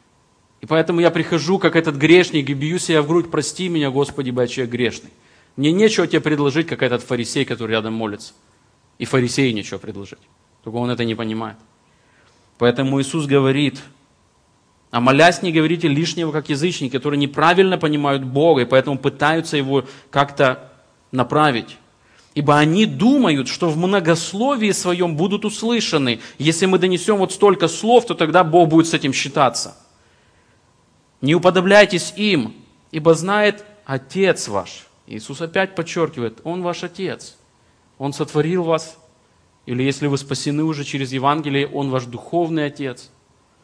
И поэтому я прихожу, как этот грешник, и бью себя в грудь, прости меня, Господи, бо я человек грешный. Мне нечего тебе предложить, как этот фарисей, который рядом молится. И фарисею нечего предложить. Только он это не понимает. Поэтому Иисус говорит, а молясь, не говорите лишнего, как язычники, которые неправильно понимают Бога, и поэтому пытаются Его как-то направить. Ибо они думают, что в многословии своем будут услышаны. Если мы донесем вот столько слов, то тогда Бог будет с этим считаться. Не уподобляйтесь им, ибо знает Отец ваш. Иисус опять подчеркивает, Он ваш Отец. Он сотворил вас. Или если вы спасены уже через Евангелие, Он ваш духовный Отец.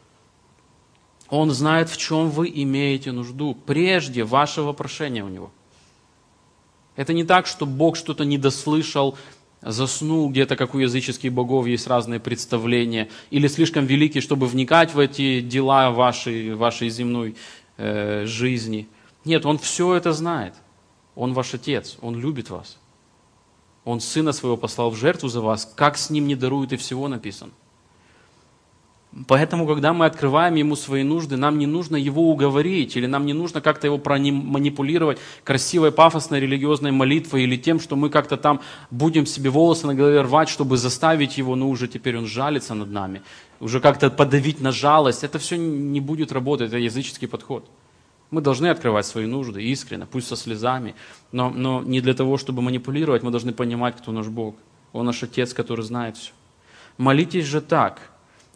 Он знает, в чем вы имеете нужду, прежде вашего прошения у Него. Это не так, что Бог что-то недослышал, заснул где-то, как у языческих богов есть разные представления, или слишком великий, чтобы вникать в эти дела вашей, вашей земной э, жизни. Нет, Он все это знает. Он ваш Отец, Он любит вас. Он Сына Своего послал в жертву за вас, как с Ним не дарует и всего написано. Поэтому, когда мы открываем Ему свои нужды, нам не нужно Его уговорить, или нам не нужно как-то Его манипулировать красивой, пафосной, религиозной молитвой, или тем, что мы как-то там будем себе волосы на голове рвать, чтобы заставить Его, ну уже теперь Он жалится над нами, уже как-то подавить на жалость. Это все не будет работать, это языческий подход. Мы должны открывать свои нужды искренне, пусть со слезами, но, но не для того, чтобы манипулировать, мы должны понимать, кто наш Бог. Он наш Отец, который знает все. Молитесь же так.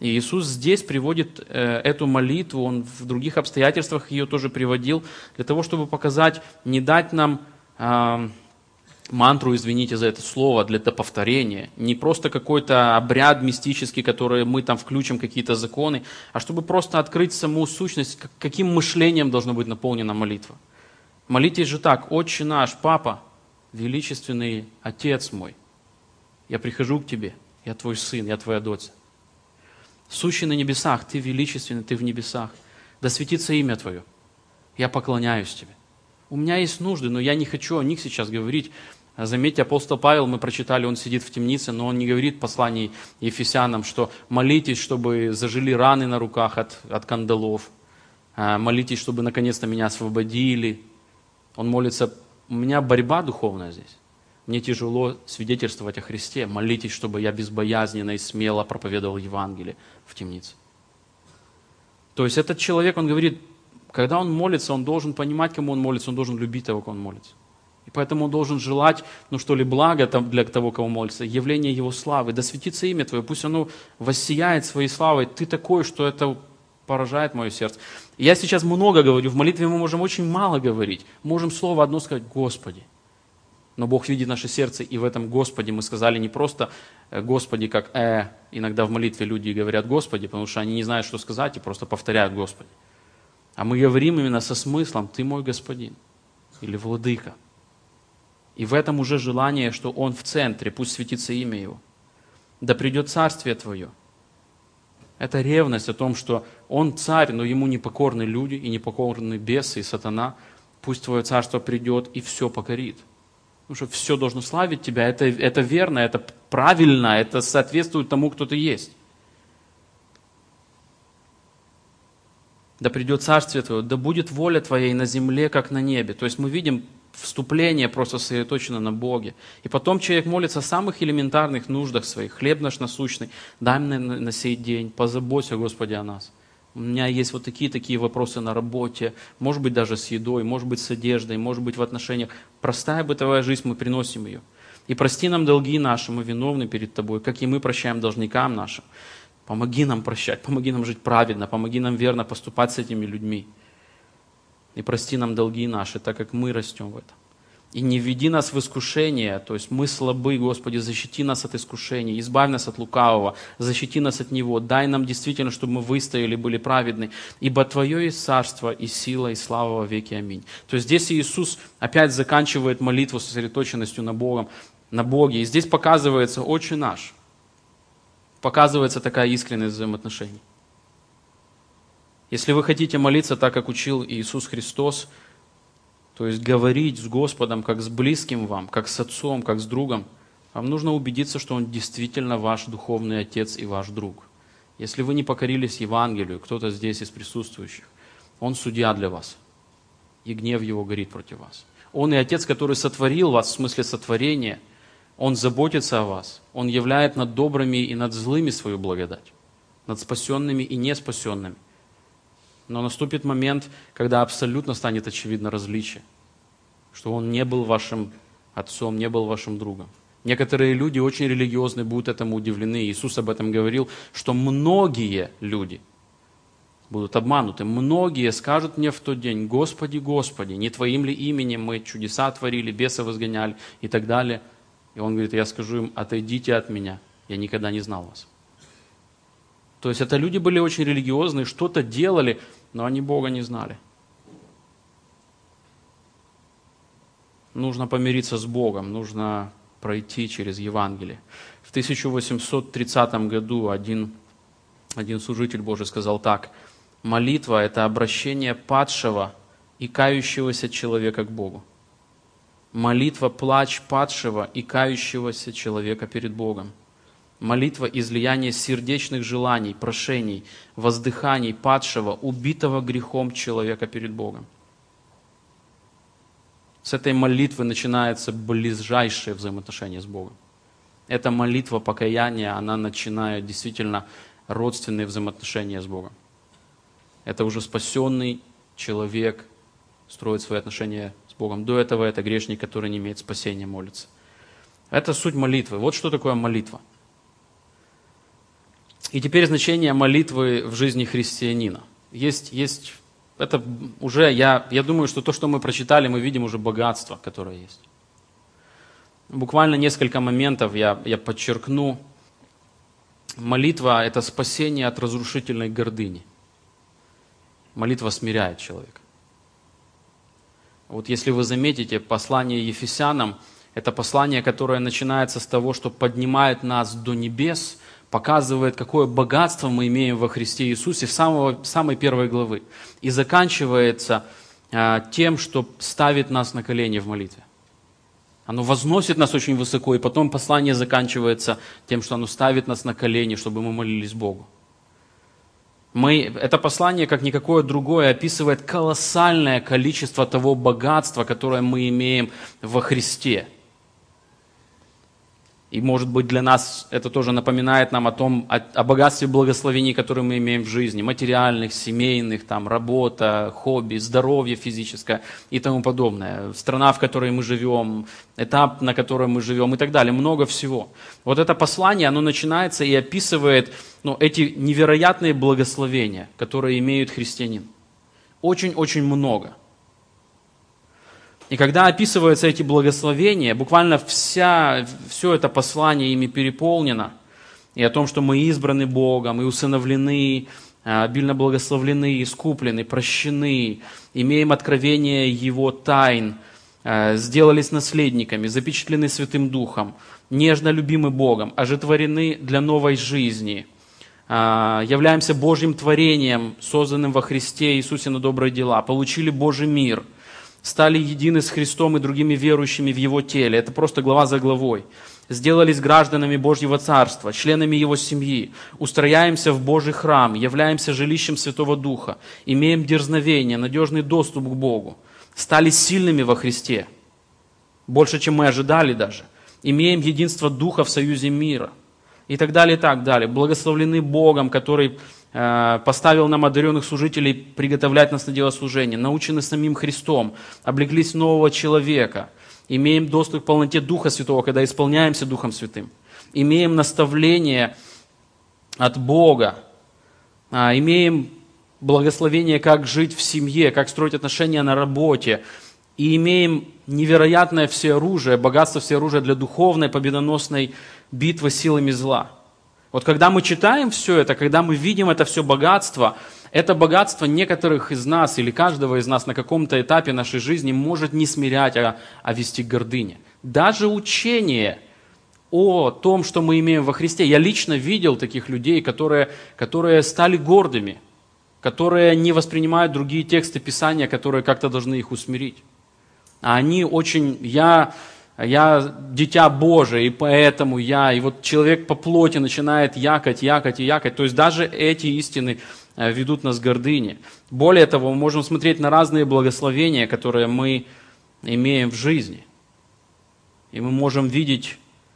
И Иисус здесь приводит э, эту молитву, Он в других обстоятельствах ее тоже приводил, для того, чтобы показать, не дать нам э, мантру, извините за это слово, для повторения, не просто какой-то обряд мистический, который мы там включим какие-то законы, а чтобы просто открыть саму сущность, каким мышлением должна быть наполнена молитва. Молитесь же так: «Отче наш, Папа, величественный Отец мой, я прихожу к Тебе, я Твой Сын, я Твоя дочь. Сущий на небесах, Ты величественный, Ты в небесах. Да светится имя Твое. Я поклоняюсь Тебе. У меня есть нужды, но я не хочу о них сейчас говорить». Заметьте, апостол Павел, мы прочитали, он сидит в темнице, но он не говорит в послании Ефесянам, что молитесь, чтобы зажили раны на руках от, от кандалов. Молитесь, чтобы наконец-то меня освободили. Он молится: у меня борьба духовная здесь. Мне тяжело свидетельствовать о Христе. Молитесь, чтобы я безбоязненно и смело проповедовал Евангелие в темнице. То есть этот человек, он говорит, когда он молится, он должен понимать, кому он молится, он должен любить того, кому он молится. И поэтому он должен желать, ну что ли, блага для того, кого молится, явление Его славы. Да светится имя Твое, пусть оно воссияет своей славой. Ты такой, что это поражает мое сердце. И я сейчас много говорю, в молитве мы можем очень мало говорить. Можем слово одно сказать: Господи. Но Бог видит наше сердце, и в этом Господи мы сказали не просто Господи, как э, иногда в молитве люди говорят Господи, потому что они не знают, что сказать, и просто повторяют Господи. А мы говорим именно со смыслом: Ты мой Господин или Владыка. И в этом уже желание, что Он в центре, пусть светится имя Его. Да придет Царствие Твое. Это ревность о том, что Он царь, но Ему не покорны люди, и не покорны бесы, и сатана. Пусть Твое Царство придет и все покорит. Потому что все должно славить Тебя. Это, это верно, это правильно, это соответствует тому, кто Ты есть. Да придет Царствие Твое, да будет воля Твоя и на земле, как на небе. То есть мы видим, вступление просто сосредоточено на Боге. И потом человек молится о самых элементарных нуждах своих. Хлеб наш насущный, дай мне на, на сей день, позаботься, Господи, о нас. У меня есть вот такие-такие вопросы на работе, может быть, даже с едой, может быть, с одеждой, может быть, в отношениях. Простая бытовая жизнь, мы приносим ее. И прости нам долги наши, мы виновны перед Тобой, как и мы прощаем должникам нашим. Помоги нам прощать, помоги нам жить праведно, помоги нам верно поступать с этими людьми. И прости нам долги наши, так как мы растем в этом. И не введи нас в искушение, то есть мы слабы, Господи, защити нас от искушения, избавь нас от лукавого, защити нас от него, дай нам действительно, чтобы мы выстояли, были праведны, ибо Твое есть царство, и сила, и слава во веки. Аминь. То есть здесь Иисус опять заканчивает молитву с сосредоточенностью на Богом, на Боге. И здесь показывается «Отче наш», показывается такая искренность взаимоотношений. Если вы хотите молиться так, как учил Иисус Христос, то есть говорить с Господом, как с близким вам, как с отцом, как с другом, вам нужно убедиться, что Он действительно ваш духовный отец и ваш друг. Если вы не покорились Евангелию, кто-то здесь из присутствующих, Он судья для вас, и гнев Его горит против вас. Он и Отец, который сотворил вас, в смысле сотворения, Он заботится о вас, Он являет над добрыми и над злыми свою благодать, над спасенными и неспасенными. Но наступит момент, когда абсолютно станет очевидно различие, что Он не был вашим отцом, не был вашим другом. Некоторые люди очень религиозные будут этому удивлены. Иисус об этом говорил, что многие люди будут обмануты. Многие скажут мне в тот день: Господи, Господи, не Твоим ли именем мы чудеса творили, бесов изгоняли и так далее. И Он говорит: я скажу им: отойдите от меня, я никогда не знал вас. То есть это люди были очень религиозные, что-то делали, но они Бога не знали. Нужно помириться с Богом, нужно пройти через Евангелие. В тысяча восемьсот тридцатом году один, один служитель Божий сказал так: молитва – это обращение падшего и кающегося человека к Богу. Молитва – плач падшего и кающегося человека перед Богом. Молитва – излияние сердечных желаний, прошений, воздыханий падшего, убитого грехом человека перед Богом. С этой молитвы начинается ближайшее взаимоотношение с Богом. Эта молитва покаяния, она начинает действительно родственные взаимоотношения с Богом. Это уже спасенный человек строит свои отношения с Богом. До этого это грешник, который не имеет спасения, молится. Это суть молитвы. Вот что такое молитва. И теперь значение молитвы в жизни христианина. Есть, есть, это уже, я, я думаю, что то, что мы прочитали, мы видим уже богатство, которое есть. Буквально несколько моментов я, я подчеркну. Молитва – это спасение от разрушительной гордыни. Молитва смиряет человека. Вот если вы заметите, послание Ефесянам – это послание, которое начинается с того, что поднимает нас до небес, показывает, какое богатство мы имеем во Христе Иисусе с самого, самой первой главы. И заканчивается а, тем, что ставит нас на колени в молитве. Оно возносит нас очень высоко, и потом послание заканчивается тем, что оно ставит нас на колени, чтобы мы молились Богу. Мы, это послание, как никакое другое, описывает колоссальное количество того богатства, которое мы имеем во Христе. И, может быть, для нас это тоже напоминает нам о том, о, о богатстве благословений, которые мы имеем в жизни, материальных, семейных, там, работа, хобби, здоровье физическое и тому подобное. Страна, в которой мы живем, этап, на котором мы живем и так далее. Много всего. Вот это послание, оно начинается и описывает ну, эти невероятные благословения, которые имеет христианин. Очень-очень много. И когда описываются эти благословения, буквально вся, все это послание ими переполнено, и о том, что мы избраны Богом, и усыновлены, обильно благословлены, искуплены, прощены, имеем откровение Его тайн, сделались наследниками, запечатлены Святым Духом, нежно любимы Богом, ожитворены для новой жизни, являемся Божьим творением, созданным во Христе Иисусе на добрые дела, получили Божий мир, стали едины с Христом и другими верующими в Его теле. Это просто глава за главой. Сделались гражданами Божьего Царства, членами Его семьи, устрояемся в Божий храм, являемся жилищем Святого Духа, имеем дерзновение, надежный доступ к Богу, стали сильными во Христе, больше, чем мы ожидали даже, имеем единство Духа в союзе мира и так далее, и так далее. Благословлены Богом, который поставил нам одаренных служителей приготовлять нас на дело служения, научены самим Христом, облеклись в нового человека, имеем доступ к полноте Духа Святого, когда исполняемся Духом Святым, имеем наставление от Бога, имеем благословение, как жить в семье, как строить отношения на работе, и имеем невероятное всеоружие, богатство всеоружия для духовной победоносной битвы силами зла. Вот когда мы читаем все это, когда мы видим это все богатство, это богатство некоторых из нас или каждого из нас на каком-то этапе нашей жизни может не смирять, а, а вести к гордыне. Даже учение о том, что мы имеем во Христе. Я лично видел таких людей, которые, которые стали гордыми, которые не воспринимают другие тексты Писания, которые как-то должны их усмирить. А они очень... я Я дитя Божие, и поэтому я, и вот человек по плоти начинает якать, якать и якать. То есть даже эти истины ведут нас к гордыне. Более того, мы можем смотреть на разные благословения, которые мы имеем в жизни. И мы можем видеть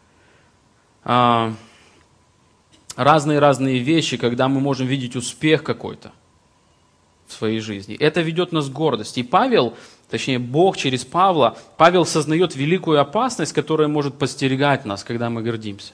а, разные-разные вещи, когда мы можем видеть успех какой-то в своей жизни. Это ведет нас к гордости. И Павел... Точнее, Бог через Павла, Павел сознает великую опасность, которая может подстерегать нас, когда мы гордимся.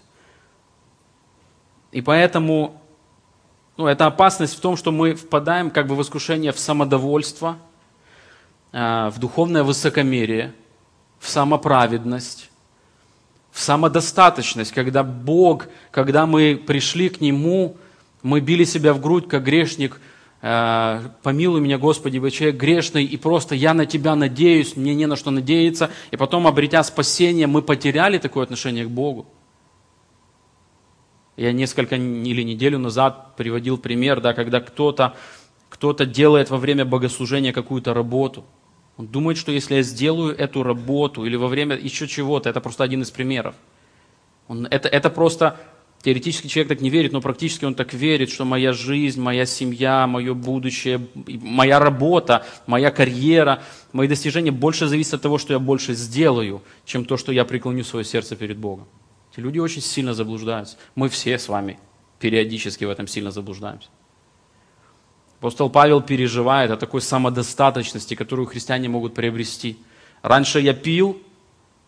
И поэтому ну, эта опасность в том, что мы впадаем как бы в искушение в самодовольство, в духовное высокомерие, в самоправедность, в самодостаточность, когда Бог, когда мы пришли к Нему, мы били себя в грудь, как грешник, помилуй меня, Господи, ибо человек грешный, и просто я на Тебя надеюсь, мне не на что надеяться, и потом, обретя спасение, мы потеряли такое отношение к Богу. Я несколько или неделю назад приводил пример, да, когда кто-то, кто-то делает во время богослужения какую-то работу. Он думает, что если я сделаю эту работу, или во время еще чего-то, это просто один из примеров. Он, это, это просто... Теоретически человек так не верит, но практически он так верит, что моя жизнь, моя семья, мое будущее, моя работа, моя карьера, мои достижения больше зависят от того, что я больше сделаю, чем то, что я преклоню свое сердце перед Богом. Эти люди очень сильно заблуждаются. Мы все с вами периодически в этом сильно заблуждаемся. Апостол Павел переживает о такой самодостаточности, которую христиане могут приобрести. Раньше я пил,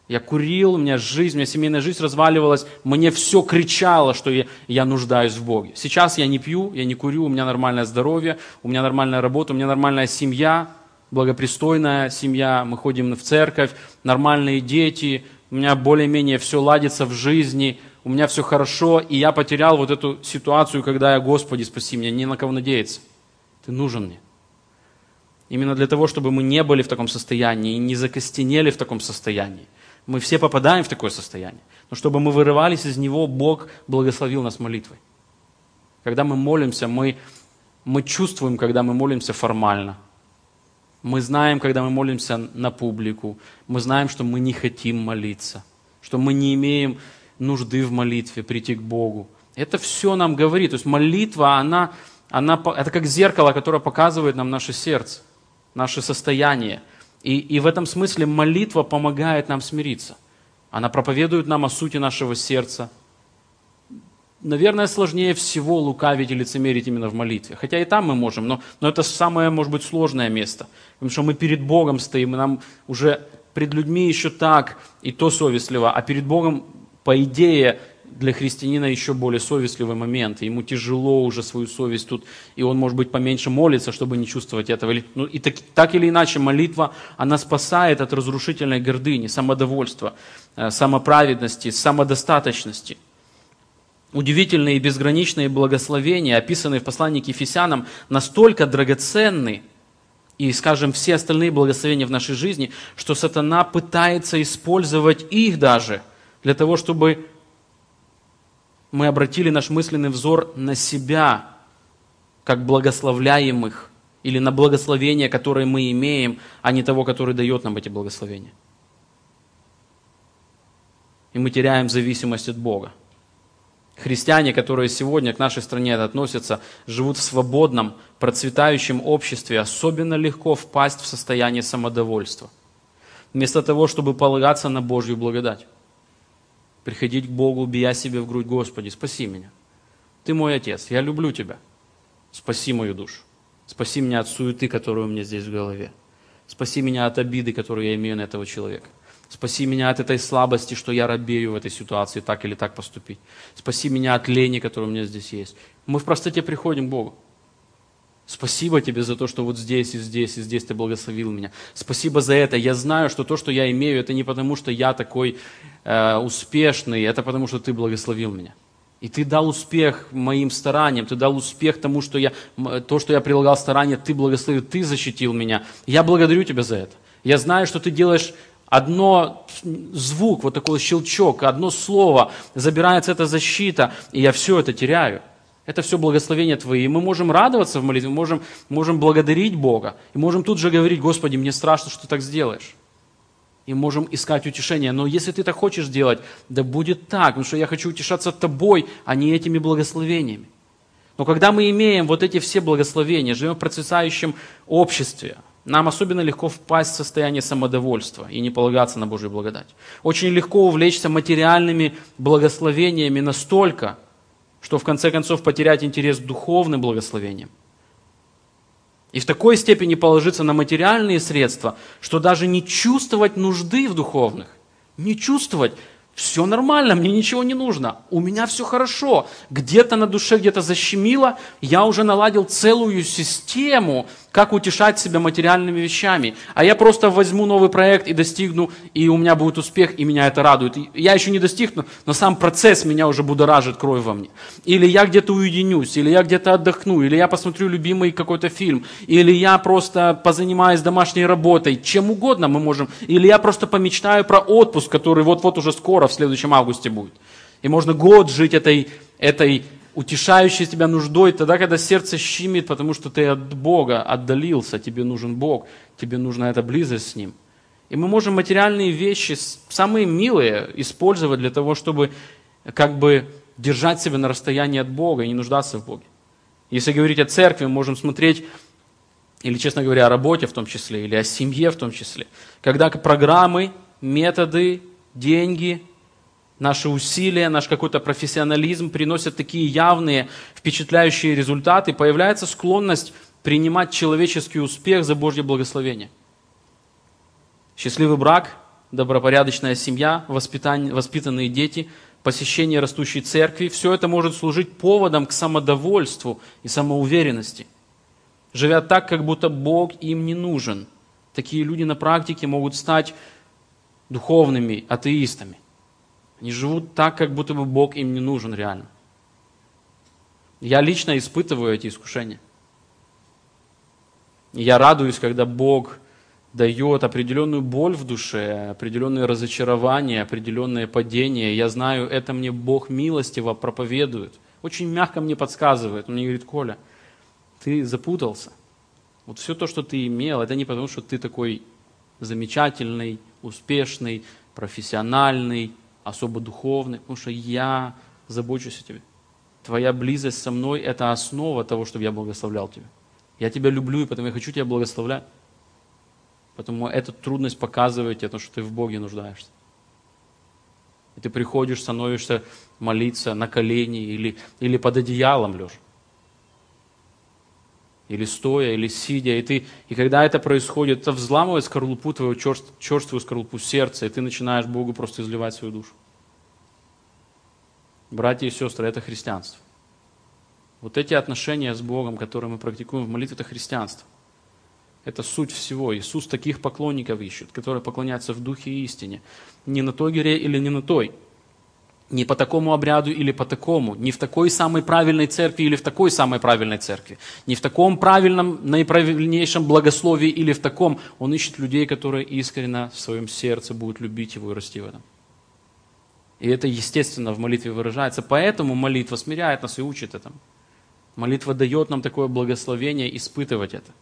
Я курил, у меня жизнь, у меня семейная жизнь разваливалась, мне все кричало, что я, я нуждаюсь в Боге. Сейчас я не пью, я не курю, у меня нормальное здоровье, у меня нормальная работа, у меня нормальная семья, благопристойная семья, мы ходим в церковь, нормальные дети, у меня более-менее все ладится в жизни, у меня все хорошо, и я потерял вот эту ситуацию, когда я, Господи, спаси меня, ни на кого надеяться. Ты нужен мне. Именно для того, чтобы мы не были в таком состоянии и не закостенели в таком состоянии. Мы все попадаем в такое состояние. Но чтобы мы вырывались из него, Бог благословил нас молитвой. Когда мы молимся, мы, мы чувствуем, когда мы молимся формально. Мы знаем, когда мы молимся на публику. Мы знаем, что мы не хотим молиться. Что мы не имеем нужды в молитве, прийти к Богу. Это все нам говорит. То есть молитва, она, она, это как зеркало, которое показывает нам наше сердце, наше состояние. И, и в этом смысле молитва помогает нам смириться. Она проповедует нам о сути нашего сердца. Наверное, сложнее всего лукавить и лицемерить именно в молитве. Хотя и там мы можем, но, но это самое, может быть, сложное место. Потому что мы перед Богом стоим, и нам уже пред людьми еще так, и то совестливо, а перед Богом, по идее, для христианина еще более совестливый момент. Ему тяжело уже свою совесть тут, и он, может быть, поменьше молится, чтобы не чувствовать этого. Ну, и так, так или иначе, молитва, она спасает от разрушительной гордыни, самодовольства, самоправедности, самодостаточности. Удивительные и безграничные благословения, описанные в послании к Ефесянам, настолько драгоценны, и, скажем, все остальные благословения в нашей жизни, что сатана пытается использовать их даже для того, чтобы мы обратили наш мысленный взор на себя, как благословляемых, или на благословение, которое мы имеем, а не того, который дает нам эти благословения. И мы теряем зависимость от Бога. Христиане, которые сегодня к нашей стране относятся, живут в свободном, процветающем обществе, особенно легко впасть в состояние самодовольства. Вместо того, чтобы полагаться на Божью благодать. Приходить к Богу, бия себе в грудь: Господи, спаси меня. Ты мой Отец, я люблю Тебя. Спаси мою душу. Спаси меня от суеты, которая у меня здесь в голове. Спаси меня от обиды, которую я имею на этого человека. Спаси меня от этой слабости, что я робею в этой ситуации, так или так поступить. Спаси меня от лени, которая у меня здесь есть. Мы в простоте приходим к Богу. Спасибо Тебе за то, что вот здесь и здесь и здесь Ты благословил меня. Спасибо за это. Я знаю, что то, что я имею, это не потому, что я такой э, успешный, это потому, что Ты благословил меня. И Ты дал успех моим стараниям, Ты дал успех тому, что я, то, что я прилагал старания, Ты благословил, Ты защитил меня. Я благодарю Тебя за это. Я знаю, что Ты делаешь одно звук, вот такой щелчок, одно слово, забирается эта защита, и я все это теряю. Это все благословения Твои. И мы можем радоваться в молитве, мы можем, можем благодарить Бога. И можем тут же говорить: Господи, мне страшно, что Ты так сделаешь. И можем искать утешение. Но если Ты так хочешь делать, да будет так, потому что я хочу утешаться Тобой, а не этими благословениями. Но когда мы имеем вот эти все благословения, живем в процветающем обществе, нам особенно легко впасть в состояние самодовольства и не полагаться на Божью благодать. Очень легко увлечься материальными благословениями настолько, что в конце концов потерять интерес к духовным благословениям. И в такой степени положиться на материальные средства, что даже не чувствовать нужды в духовных, не чувствовать, все нормально, мне ничего не нужно, у меня все хорошо, где-то на душе, где-то защемило, я уже наладил целую систему, как утешать себя материальными вещами. А я просто возьму новый проект и достигну, и у меня будет успех, и меня это радует. Я еще не достигну, но сам процесс меня уже будоражит кровь во мне. Или я где-то уединюсь, или я где-то отдохну, или я посмотрю любимый какой-то фильм, или я просто позанимаюсь домашней работой, чем угодно мы можем. Или я просто помечтаю про отпуск, который вот-вот уже скоро, в следующем августе будет. И можно год жить этой, этой утешающей тебя нуждой, тогда, когда сердце щемит, потому что ты от Бога отдалился, тебе нужен Бог, тебе нужна эта близость с Ним. И мы можем материальные вещи, самые милые, использовать для того, чтобы как бы держать себя на расстоянии от Бога и не нуждаться в Боге. Если говорить о церкви, мы можем смотреть, или, честно говоря, о работе в том числе, или о семье в том числе, когда программы, методы, деньги, наши усилия, наш какой-то профессионализм приносят такие явные, впечатляющие результаты, появляется склонность принимать человеческий успех за Божье благословение. Счастливый брак добропорядочная семья, воспитание, воспитанные дети, посещение растущей церкви. Все это может служить поводом к самодовольству и самоуверенности. Живя так, как будто Бог им не нужен. Такие люди на практике могут стать духовными атеистами. Они живут так, как будто бы Бог им не нужен реально. Я лично испытываю эти искушения. И я радуюсь, когда Бог дает определенную боль в душе, определенные разочарования, определенные падения. Я знаю, это мне Бог милостиво проповедует. Очень мягко мне подсказывает. Он мне говорит: Коля, ты запутался. Вот все то, что ты имел, это не потому, что ты такой замечательный, успешный, профессиональный, особо духовный, потому что я забочусь о тебе. Твоя близость со мной – это основа того, чтобы я благословлял тебя. Я тебя люблю, и потому я хочу тебя благословлять. Поэтому эта трудность показывает тебе, что ты в Боге нуждаешься. И ты приходишь, становишься молиться на колени или, или под одеялом лежа. Или стоя, или сидя. И, ты, и когда это происходит, это взламывает скорлупу твою, черст, черствую скорлупу сердца, и ты начинаешь Богу просто изливать свою душу. Братья и сестры, это христианство. Вот эти отношения с Богом, которые мы практикуем в молитве, это христианство. Это суть всего. Иисус таких поклонников ищет, которые поклоняются в духе и истине. Не на той горе или не на той. Не по такому обряду или по такому. Не в такой самой правильной церкви или в такой самой правильной церкви. Не в таком правильном, наиправильнейшем благословии или в таком. Он ищет людей, которые искренне в своем сердце будут любить Его и расти в этом. И это, естественно, в молитве выражается. Поэтому молитва смиряет нас и учит этому. Молитва дает нам такое благословение испытывать это.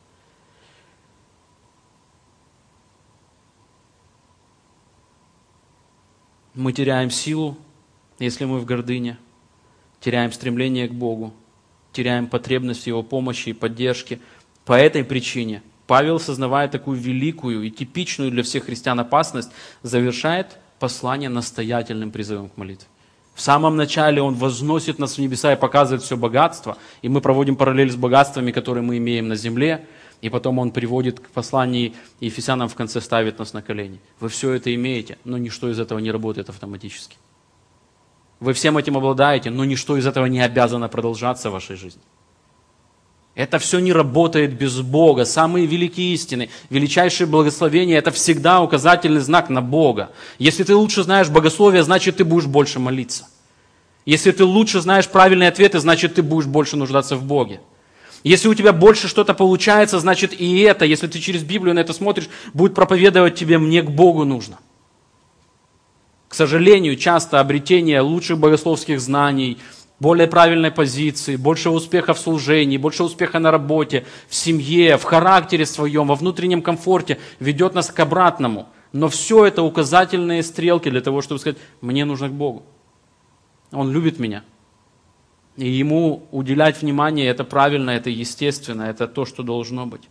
Мы теряем силу, если мы в гордыне, теряем стремление к Богу, теряем потребность в Его помощи и поддержке. По этой причине Павел, сознавая такую великую и типичную для всех христиан опасность, завершает послание настоятельным призывом к молитве. В самом начале он возносит нас в небеса и показывает все богатство, и мы проводим параллель с богатствами, которые мы имеем на земле, и потом он приводит к посланию Ефесянам, в конце ставит нас на колени. Вы все это имеете, но ничто из этого не работает автоматически. Вы всем этим обладаете, но ничто из этого не обязано продолжаться в вашей жизни. Это все не работает без Бога. Самые великие истины, величайшие благословения – это всегда указательный знак на Бога. Если ты лучше знаешь богословие, значит, ты будешь больше молиться. Если ты лучше знаешь правильные ответы, значит, ты будешь больше нуждаться в Боге. Если у тебя больше что-то получается, значит и это, если ты через Библию на это смотришь, будет проповедовать тебе: мне к Богу нужно. К сожалению, часто обретение лучших богословских знаний, более правильной позиции, больше успеха в служении, больше успеха на работе, в семье, в характере своем, во внутреннем комфорте ведет нас к обратному. Но все это указательные стрелки для того, чтобы сказать: мне нужно к Богу. Он любит меня. И Ему уделять внимание – это правильно, это естественно, это то, что должно быть.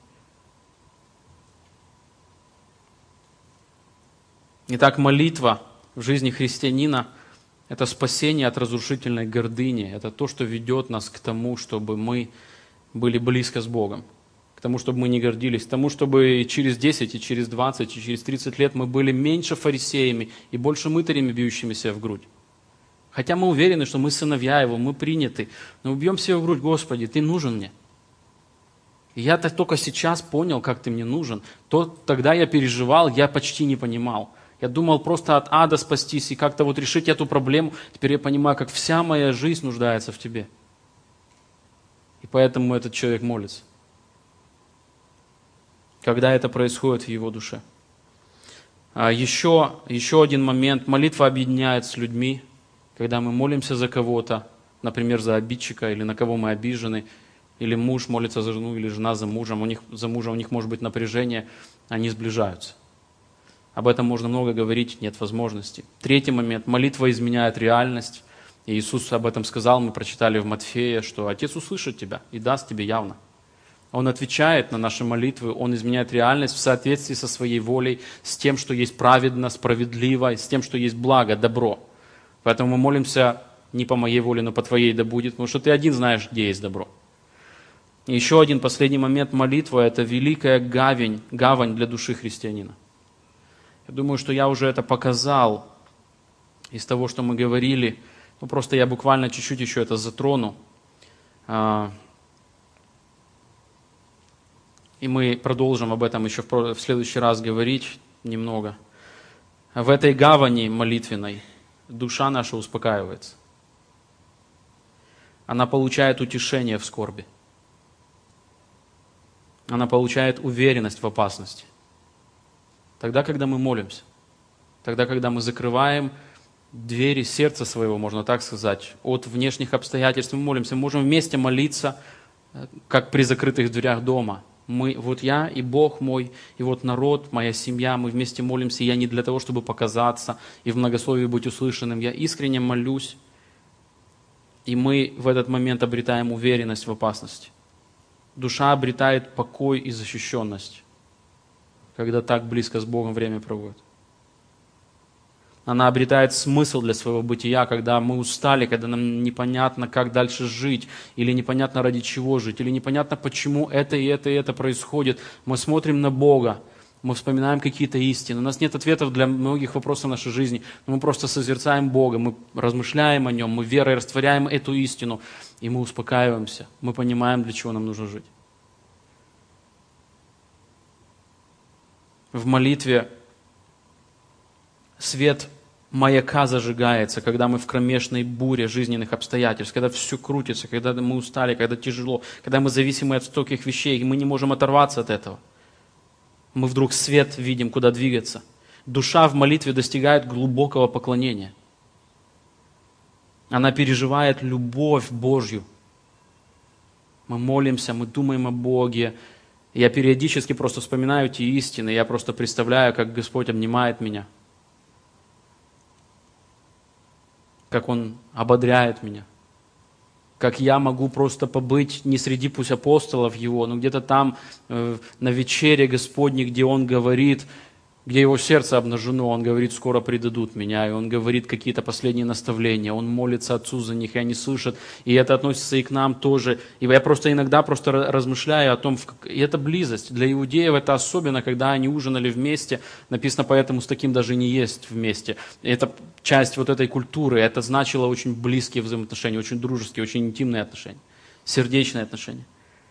Итак, молитва в жизни христианина – это спасение от разрушительной гордыни. Это то, что ведет нас к тому, чтобы мы были близко с Богом. К тому, чтобы мы не гордились. К тому, чтобы через десять, и через двадцать, и через тридцать лет мы были меньше фарисеями и больше мытарями, бьющимися в грудь. Хотя мы уверены, что мы сыновья Его, мы приняты. Но бьем себя в грудь: Господи, Ты нужен мне. И я только сейчас понял, как Ты мне нужен. То, тогда я переживал, я почти не понимал. Я думал просто от ада спастись и как-то вот решить эту проблему. Теперь я понимаю, как вся моя жизнь нуждается в Тебе. И поэтому этот человек молится. Когда это происходит в его душе. А еще, еще один момент. Молитва объединяет с людьми. Когда мы молимся за кого-то, например, за обидчика, или на кого мы обижены, или муж молится за жену, или жена за мужем, у них, за мужа у них может быть напряжение, они сближаются. Об этом можно много говорить, нет возможности. Третий момент. Молитва изменяет реальность. И Иисус об этом сказал, мы прочитали в Матфея, что Отец услышит тебя и даст тебе явно. Он отвечает на наши молитвы, Он изменяет реальность в соответствии со своей волей, с тем, что есть праведно, справедливо, с тем, что есть благо, добро. Поэтому мы молимся не по моей воле, но по Твоей да будет, потому что Ты один знаешь, где есть добро. И еще один последний момент. Молитва – это великая гавань, гавань для души христианина. Я думаю, что я уже это показал из того, что мы говорили. Ну, просто я буквально чуть-чуть еще это затрону. И мы продолжим об этом еще в следующий раз говорить немного. В этой гавани молитвенной душа наша успокаивается. Она получает утешение в скорби. Она получает уверенность в опасности. Тогда, когда мы молимся. Тогда, когда мы закрываем двери сердца своего, можно так сказать, от внешних обстоятельств, мы молимся. Мы можем вместе молиться, как при закрытых дверях дома. Мы, вот я и Бог мой, и вот народ, моя семья, мы вместе молимся. И я не для того, чтобы показаться и в многословии быть услышанным. Я искренне молюсь. И мы в этот момент обретаем уверенность в опасности. Душа обретает покой и защищенность, когда так близко с Богом время проводит. Она обретает смысл для своего бытия, когда мы устали, когда нам непонятно, как дальше жить, или непонятно ради чего жить, или непонятно, почему это и это и это происходит. Мы смотрим на Бога, мы вспоминаем какие-то истины. У нас нет ответов для многих вопросов нашей жизни, но мы просто созерцаем Бога, мы размышляем о Нем, мы верой растворяем эту истину, и мы успокаиваемся, мы понимаем, для чего нам нужно жить. В молитве свет маяка зажигается, когда мы в кромешной буре жизненных обстоятельств, когда все крутится, когда мы устали, когда тяжело, когда мы зависимы от стольких вещей, и мы не можем оторваться от этого. Мы вдруг свет видим, куда двигаться. Душа в молитве достигает глубокого поклонения. Она переживает любовь Божью. Мы молимся, мы думаем о Боге. Я периодически просто вспоминаю эти истины, я просто представляю, как Господь обнимает меня. Как Он ободряет меня, как я могу просто побыть не среди пусть апостолов Его, но где-то там э, на вечере Господней, где Он говорит, где Его сердце обнажено, Он говорит, скоро предадут меня, и Он говорит какие-то последние наставления, Он молится Отцу за них, и они слышат, и это относится и к нам тоже. И я просто иногда просто размышляю о том, и это близость. Для иудеев это особенно, когда они ужинали вместе, написано, поэтому с таким даже не есть вместе. Это часть вот этой культуры, это значило очень близкие взаимоотношения, очень дружеские, очень интимные отношения, сердечные отношения.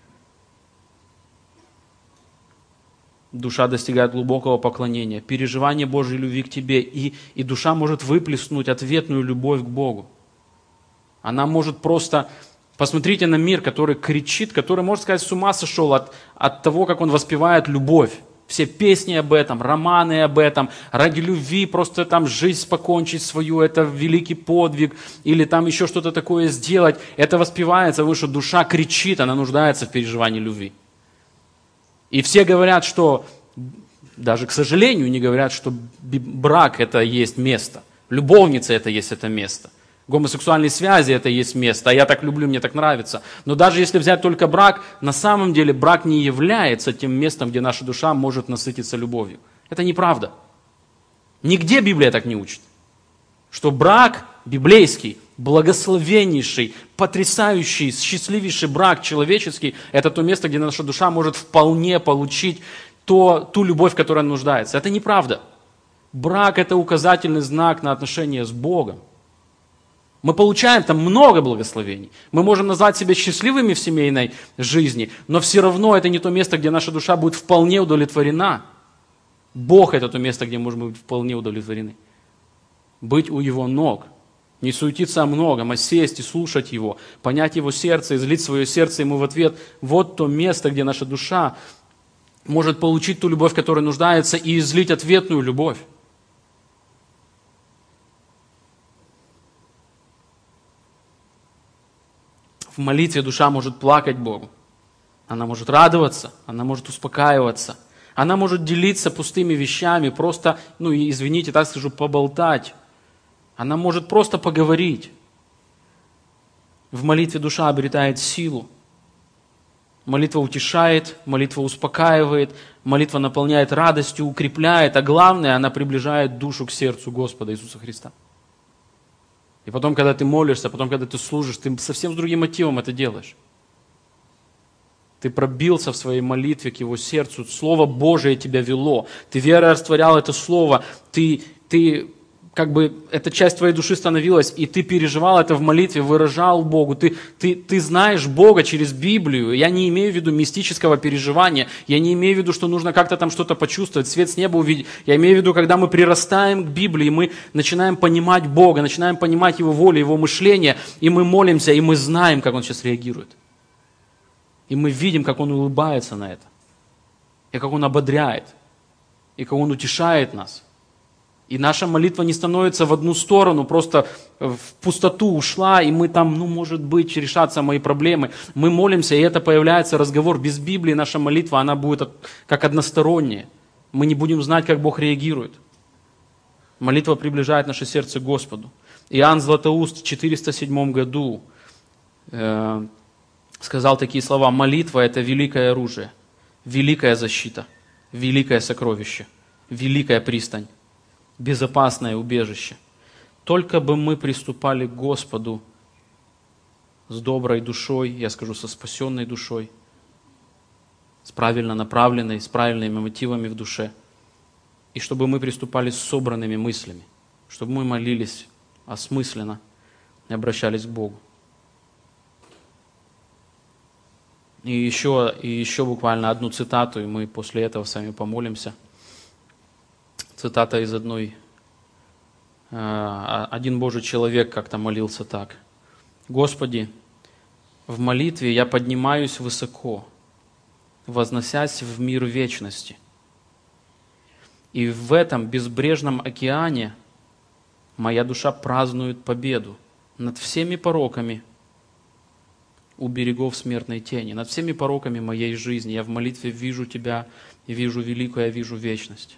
Душа достигает глубокого поклонения, переживания Божьей любви к тебе, и, и душа может выплеснуть ответную любовь к Богу. Она может просто... Посмотрите на мир, который кричит, который, можно сказать, с ума сошел от, от того, как он воспевает любовь. Все песни об этом, романы об этом, ради любви просто там жизнь покончить свою, это великий подвиг, или там еще что-то такое сделать. Это воспевается, потому что душа кричит, она нуждается в переживании любви. И все говорят, что, даже к сожалению, не говорят, что брак это есть место, любовница это есть это место, гомосексуальные связи это есть место, а я так люблю, мне так нравится. Но даже если взять только брак, на самом деле брак не является тем местом, где наша душа может насытиться любовью. Это неправда. Нигде Библия так не учит. Что брак библейский, благословеннейший, потрясающий, счастливейший брак человеческий, это то место, где наша душа может вполне получить то, ту любовь, в которой она нуждается. Это неправда. Брак – это указательный знак на отношения с Богом. Мы получаем там много благословений. Мы можем назвать себя счастливыми в семейной жизни, но все равно это не то место, где наша душа будет вполне удовлетворена. Бог – это то место, где мы можем быть вполне удовлетворены. Быть у Его ног. Не суетиться о многом, а сесть и слушать Его, понять Его сердце, излить свое сердце Ему в ответ. Вот то место, где наша душа может получить ту любовь, в которой нуждается, и излить ответную любовь. В молитве душа может плакать Богу. Она может радоваться, она может успокаиваться. Она может делиться пустыми вещами, просто, ну извините, так скажу, поболтать. Она может просто поговорить. В молитве душа обретает силу. Молитва утешает, молитва успокаивает, молитва наполняет радостью, укрепляет, а главное, она приближает душу к сердцу Господа Иисуса Христа. И потом, когда ты молишься, потом, когда ты служишь, ты совсем с другим мотивом это делаешь. Ты пробился в своей молитве к Его сердцу. Слово Божие тебя вело. Ты верой растворял это Слово. Ты, ты как бы, эта часть твоей души становилась, и ты переживал это в молитве, выражал Богу. Ты, ты, ты знаешь Бога через Библию. Я не имею в виду мистического переживания. Я не имею в виду, что нужно как-то там что-то почувствовать, свет с неба увидеть. Я имею в виду, когда мы прирастаем к Библии, мы начинаем понимать Бога, начинаем понимать Его волю, Его мышление, и мы молимся, и мы знаем, как Он сейчас реагирует. И мы видим, как Он улыбается на это, и как Он ободряет, и как Он утешает нас. И наша молитва не становится в одну сторону, просто в пустоту ушла, и мы там, ну, может быть, решатся мои проблемы. Мы молимся, и это появляется разговор. Без Библии наша молитва, она будет как односторонняя. Мы не будем знать, как Бог реагирует. Молитва приближает наше сердце к Господу. Иоанн Златоуст в четыреста седьмом году э, сказал такие слова: молитва – это великое оружие, великая защита, великое сокровище, великая пристань, безопасное убежище. Только бы мы приступали к Господу с доброй душой, я скажу, со спасенной душой, с правильно направленной, с правильными мотивами в душе, и чтобы мы приступали с собранными мыслями, чтобы мы молились осмысленно и обращались к Богу. И еще, и еще буквально одну цитату, и мы после этого с вами помолимся. Цитата из одной. Один Божий человек как-то молился так: «Господи, в молитве я поднимаюсь высоко, возносясь в мир вечности. И в этом безбрежном океане моя душа празднует победу над всеми пороками у берегов смертной тени, над всеми пороками моей жизни. Я в молитве вижу Тебя, и вижу великую, я вижу вечность.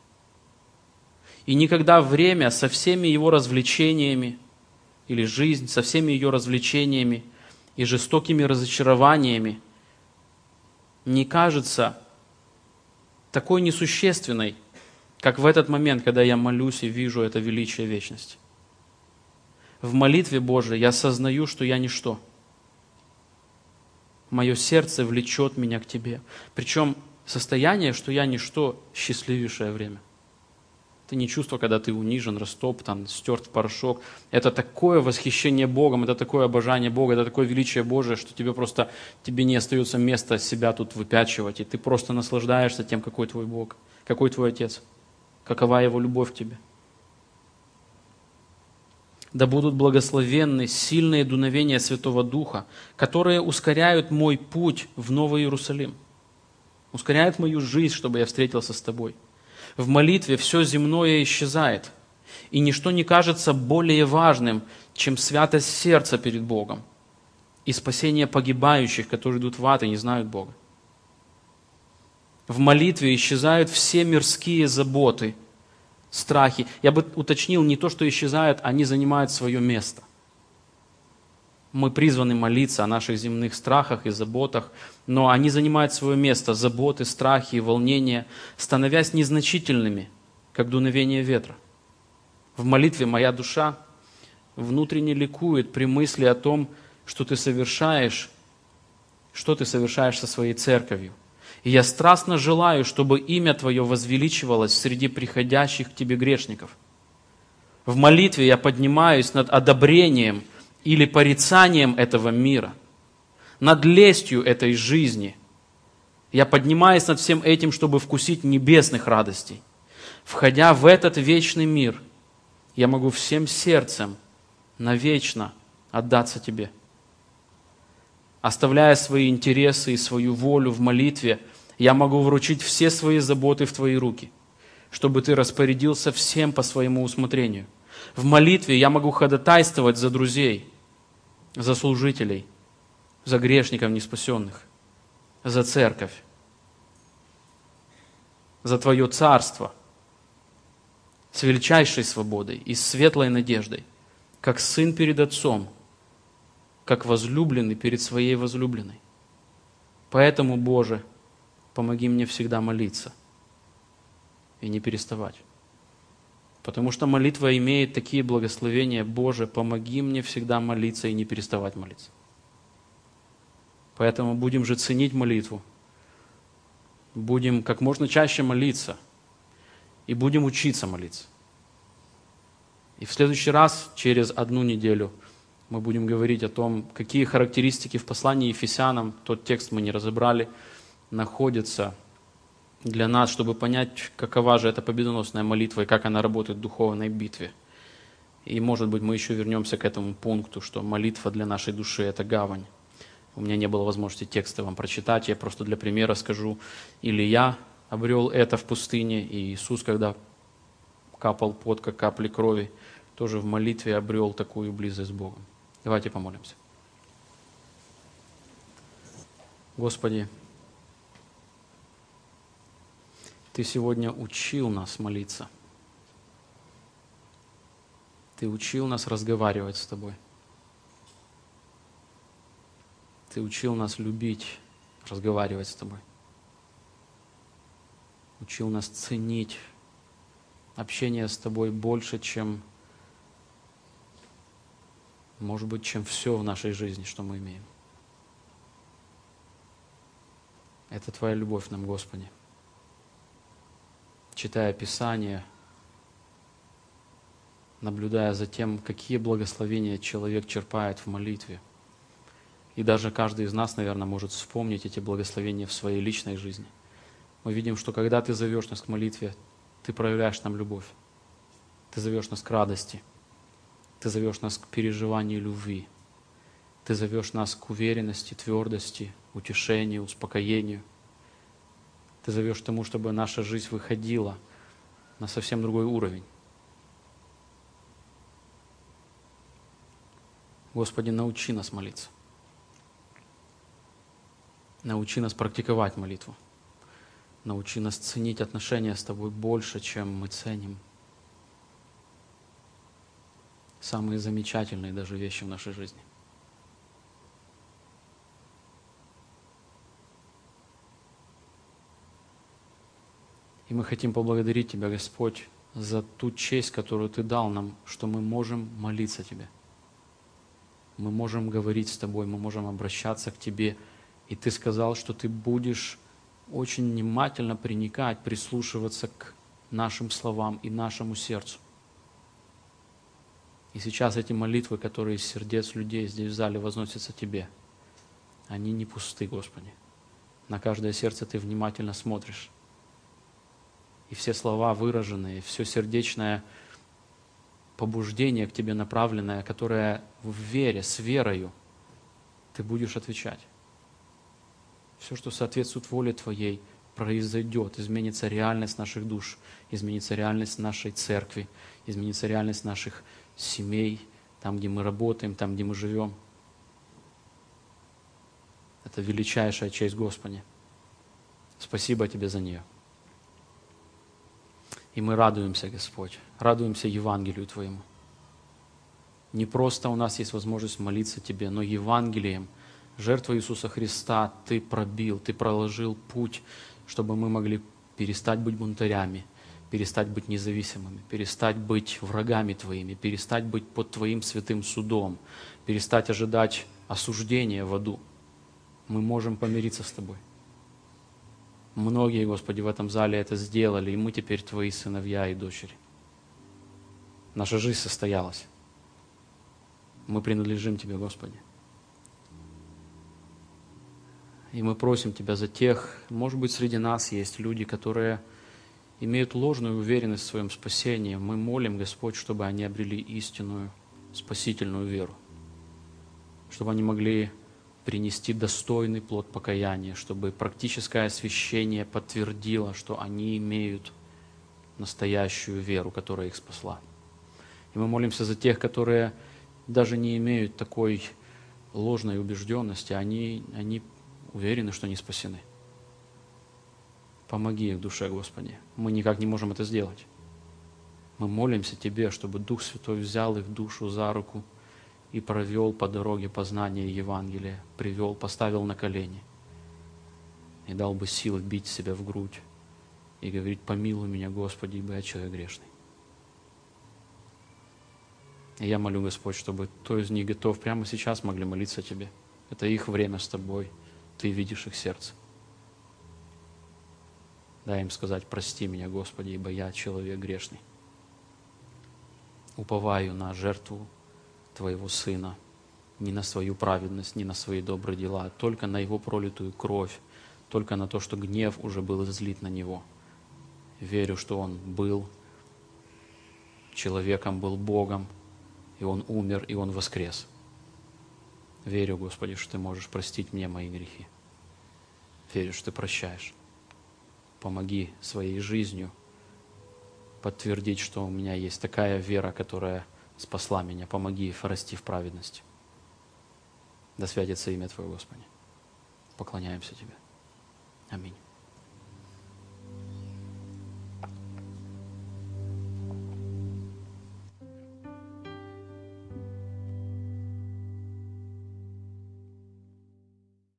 И никогда время со всеми его развлечениями, или жизнь со всеми ее развлечениями и жестокими разочарованиями не кажется такой несущественной, как в этот момент, когда я молюсь и вижу это величие вечности. В молитве Божией я осознаю, что я ничто. Мое сердце влечет меня к Тебе. Причем состояние, что я ничто, счастливейшее время. Это не чувство, когда ты унижен, растоптан, стерт в порошок. Это такое восхищение Богом, это такое обожание Бога, это такое величие Божие, что тебе просто, тебе не остается места себя тут выпячивать, и ты просто наслаждаешься тем, какой твой Бог, какой твой Отец, какова Его любовь к тебе. Да будут благословенны сильные дуновения Святого Духа, которые ускоряют мой путь в Новый Иерусалим, ускоряют мою жизнь, чтобы я встретился с Тобой. В молитве все земное исчезает, и ничто не кажется более важным, чем святость сердца перед Богом и спасение погибающих, которые идут в ад и не знают Бога. В молитве исчезают все мирские заботы, страхи. Я бы уточнил, не то, что исчезают, они занимают свое место. Мы призваны молиться о наших земных страхах и заботах, но они занимают свое место, заботы, страхи и волнения, становясь незначительными, как дуновение ветра. В молитве моя душа внутренне ликует при мысли о том, что ты совершаешь, что ты совершаешь со своей церковью. И я страстно желаю, чтобы имя Твое возвеличивалось среди приходящих к Тебе грешников. В молитве я поднимаюсь над одобрением или порицанием этого мира, над лестью этой жизни. Я поднимаюсь над всем этим, чтобы вкусить небесных радостей. Входя в этот вечный мир, я могу всем сердцем навечно отдаться Тебе. Оставляя свои интересы и свою волю в молитве, я могу вручить все свои заботы в Твои руки, чтобы Ты распорядился всем по своему усмотрению. В молитве я могу ходатайствовать за друзей, за служителей, за грешников неспасенных, за церковь, за Твое царство, с величайшей свободой и с светлой надеждой, как сын перед отцом, как возлюбленный перед своей возлюбленной. Поэтому, Боже, помоги мне всегда молиться и не переставать. Потому что молитва имеет такие благословения. Боже, помоги мне всегда молиться и не переставать молиться. Поэтому будем же ценить молитву. Будем как можно чаще молиться. И будем учиться молиться. И в следующий раз, через одну неделю, мы будем говорить о том, какие характеристики в послании Ефесянам, тот текст мы не разобрали, находятся для нас, чтобы понять, какова же эта победоносная молитва и как она работает в духовной битве. И, может быть, мы еще вернемся к этому пункту, что молитва для нашей души – это гавань. У меня не было возможности тексты вам прочитать, я просто для примера скажу. Илья обрел это в пустыне, и Иисус, когда капал пот, как капли крови, тоже в молитве обрел такую близость с Богом. Давайте помолимся. Господи, Ты сегодня учил нас молиться. Ты учил нас разговаривать с Тобой. Ты учил нас любить, разговаривать с Тобой. Учил нас ценить общение с Тобой больше, чем, может быть, чем все в нашей жизни, что мы имеем. Это Твоя любовь нам, Господи. Читая Писание, наблюдая за тем, какие благословения человек черпает в молитве. И даже каждый из нас, наверное, может вспомнить эти благословения в своей личной жизни. Мы видим, что когда Ты зовешь нас к молитве, Ты проявляешь нам любовь. Ты зовешь нас к радости. Ты зовешь нас к переживанию любви. Ты зовешь нас к уверенности, твердости, утешению, успокоению. Ты зовешь к тому, чтобы наша жизнь выходила на совсем другой уровень. Господи, научи нас молиться. Научи нас практиковать молитву. Научи нас ценить отношения с Тобой больше, чем мы ценим самые замечательные даже вещи в нашей жизни. И мы хотим поблагодарить Тебя, Господь, за ту честь, которую Ты дал нам, что мы можем молиться Тебе. Мы можем говорить с Тобой, мы можем обращаться к Тебе. И Ты сказал, что Ты будешь очень внимательно приникать, прислушиваться к нашим словам и нашему сердцу. И сейчас эти молитвы, которые из сердец людей здесь в зале возносятся Тебе, они не пусты, Господи. На каждое сердце Ты внимательно смотришь. И все слова выраженные, все сердечное побуждение к Тебе направленное, которое в вере, с верою, Ты будешь отвечать. Все, что соответствует воле Твоей, произойдет, изменится реальность наших душ, изменится реальность нашей церкви, изменится реальность наших семей, там, где мы работаем, там, где мы живем. Это величайшая честь, Господи. Спасибо Тебе за нее. И мы радуемся, Господь, радуемся Евангелию Твоему. Не просто у нас есть возможность молиться Тебе, но Евангелием, жертвой Иисуса Христа Ты пробил, Ты проложил путь, чтобы мы могли перестать быть бунтарями, перестать быть независимыми, перестать быть врагами Твоими, перестать быть под Твоим святым судом, перестать ожидать осуждения в аду. Мы можем помириться с Тобой. Многие, Господи, в этом зале это сделали, и мы теперь Твои сыновья и дочери. Наша жизнь состоялась. Мы принадлежим Тебе, Господи. И мы просим Тебя за тех, может быть, среди нас есть люди, которые имеют ложную уверенность в своем спасении. Мы молим, Господь, чтобы они обрели истинную спасительную веру, чтобы они могли принести достойный плод покаяния, чтобы практическое освящение подтвердило, что они имеют настоящую веру, которая их спасла. И мы молимся за тех, которые даже не имеют такой ложной убежденности, они, они уверены, что не спасены. Помоги их душе, Господи. Мы никак не можем это сделать. Мы молимся Тебе, чтобы Дух Святой взял их душу за руку и провел по дороге познания Евангелия, привел, поставил на колени и дал бы силы бить себя в грудь и говорить: помилуй меня, Господи, ибо я человек грешный. И я молю, Господь, чтобы кто из них готов прямо сейчас могли молиться Тебе. Это их время с Тобой. Ты видишь их сердце. Дай им сказать: прости меня, Господи, ибо я человек грешный. Уповаю на жертву Твоего Сына, не на свою праведность, не на свои добрые дела, а только на Его пролитую кровь, только на то, что гнев уже был излит на Него. Верю, что Он был человеком, был Богом, и Он умер, и Он воскрес. Верю, Господи, что Ты можешь простить мне мои грехи. Верю, что Ты прощаешь. Помоги своей жизнью подтвердить, что у меня есть такая вера, которая спасла меня. Помоги расти в праведности. Да святится имя Твое, Господи. Поклоняемся Тебе. Аминь.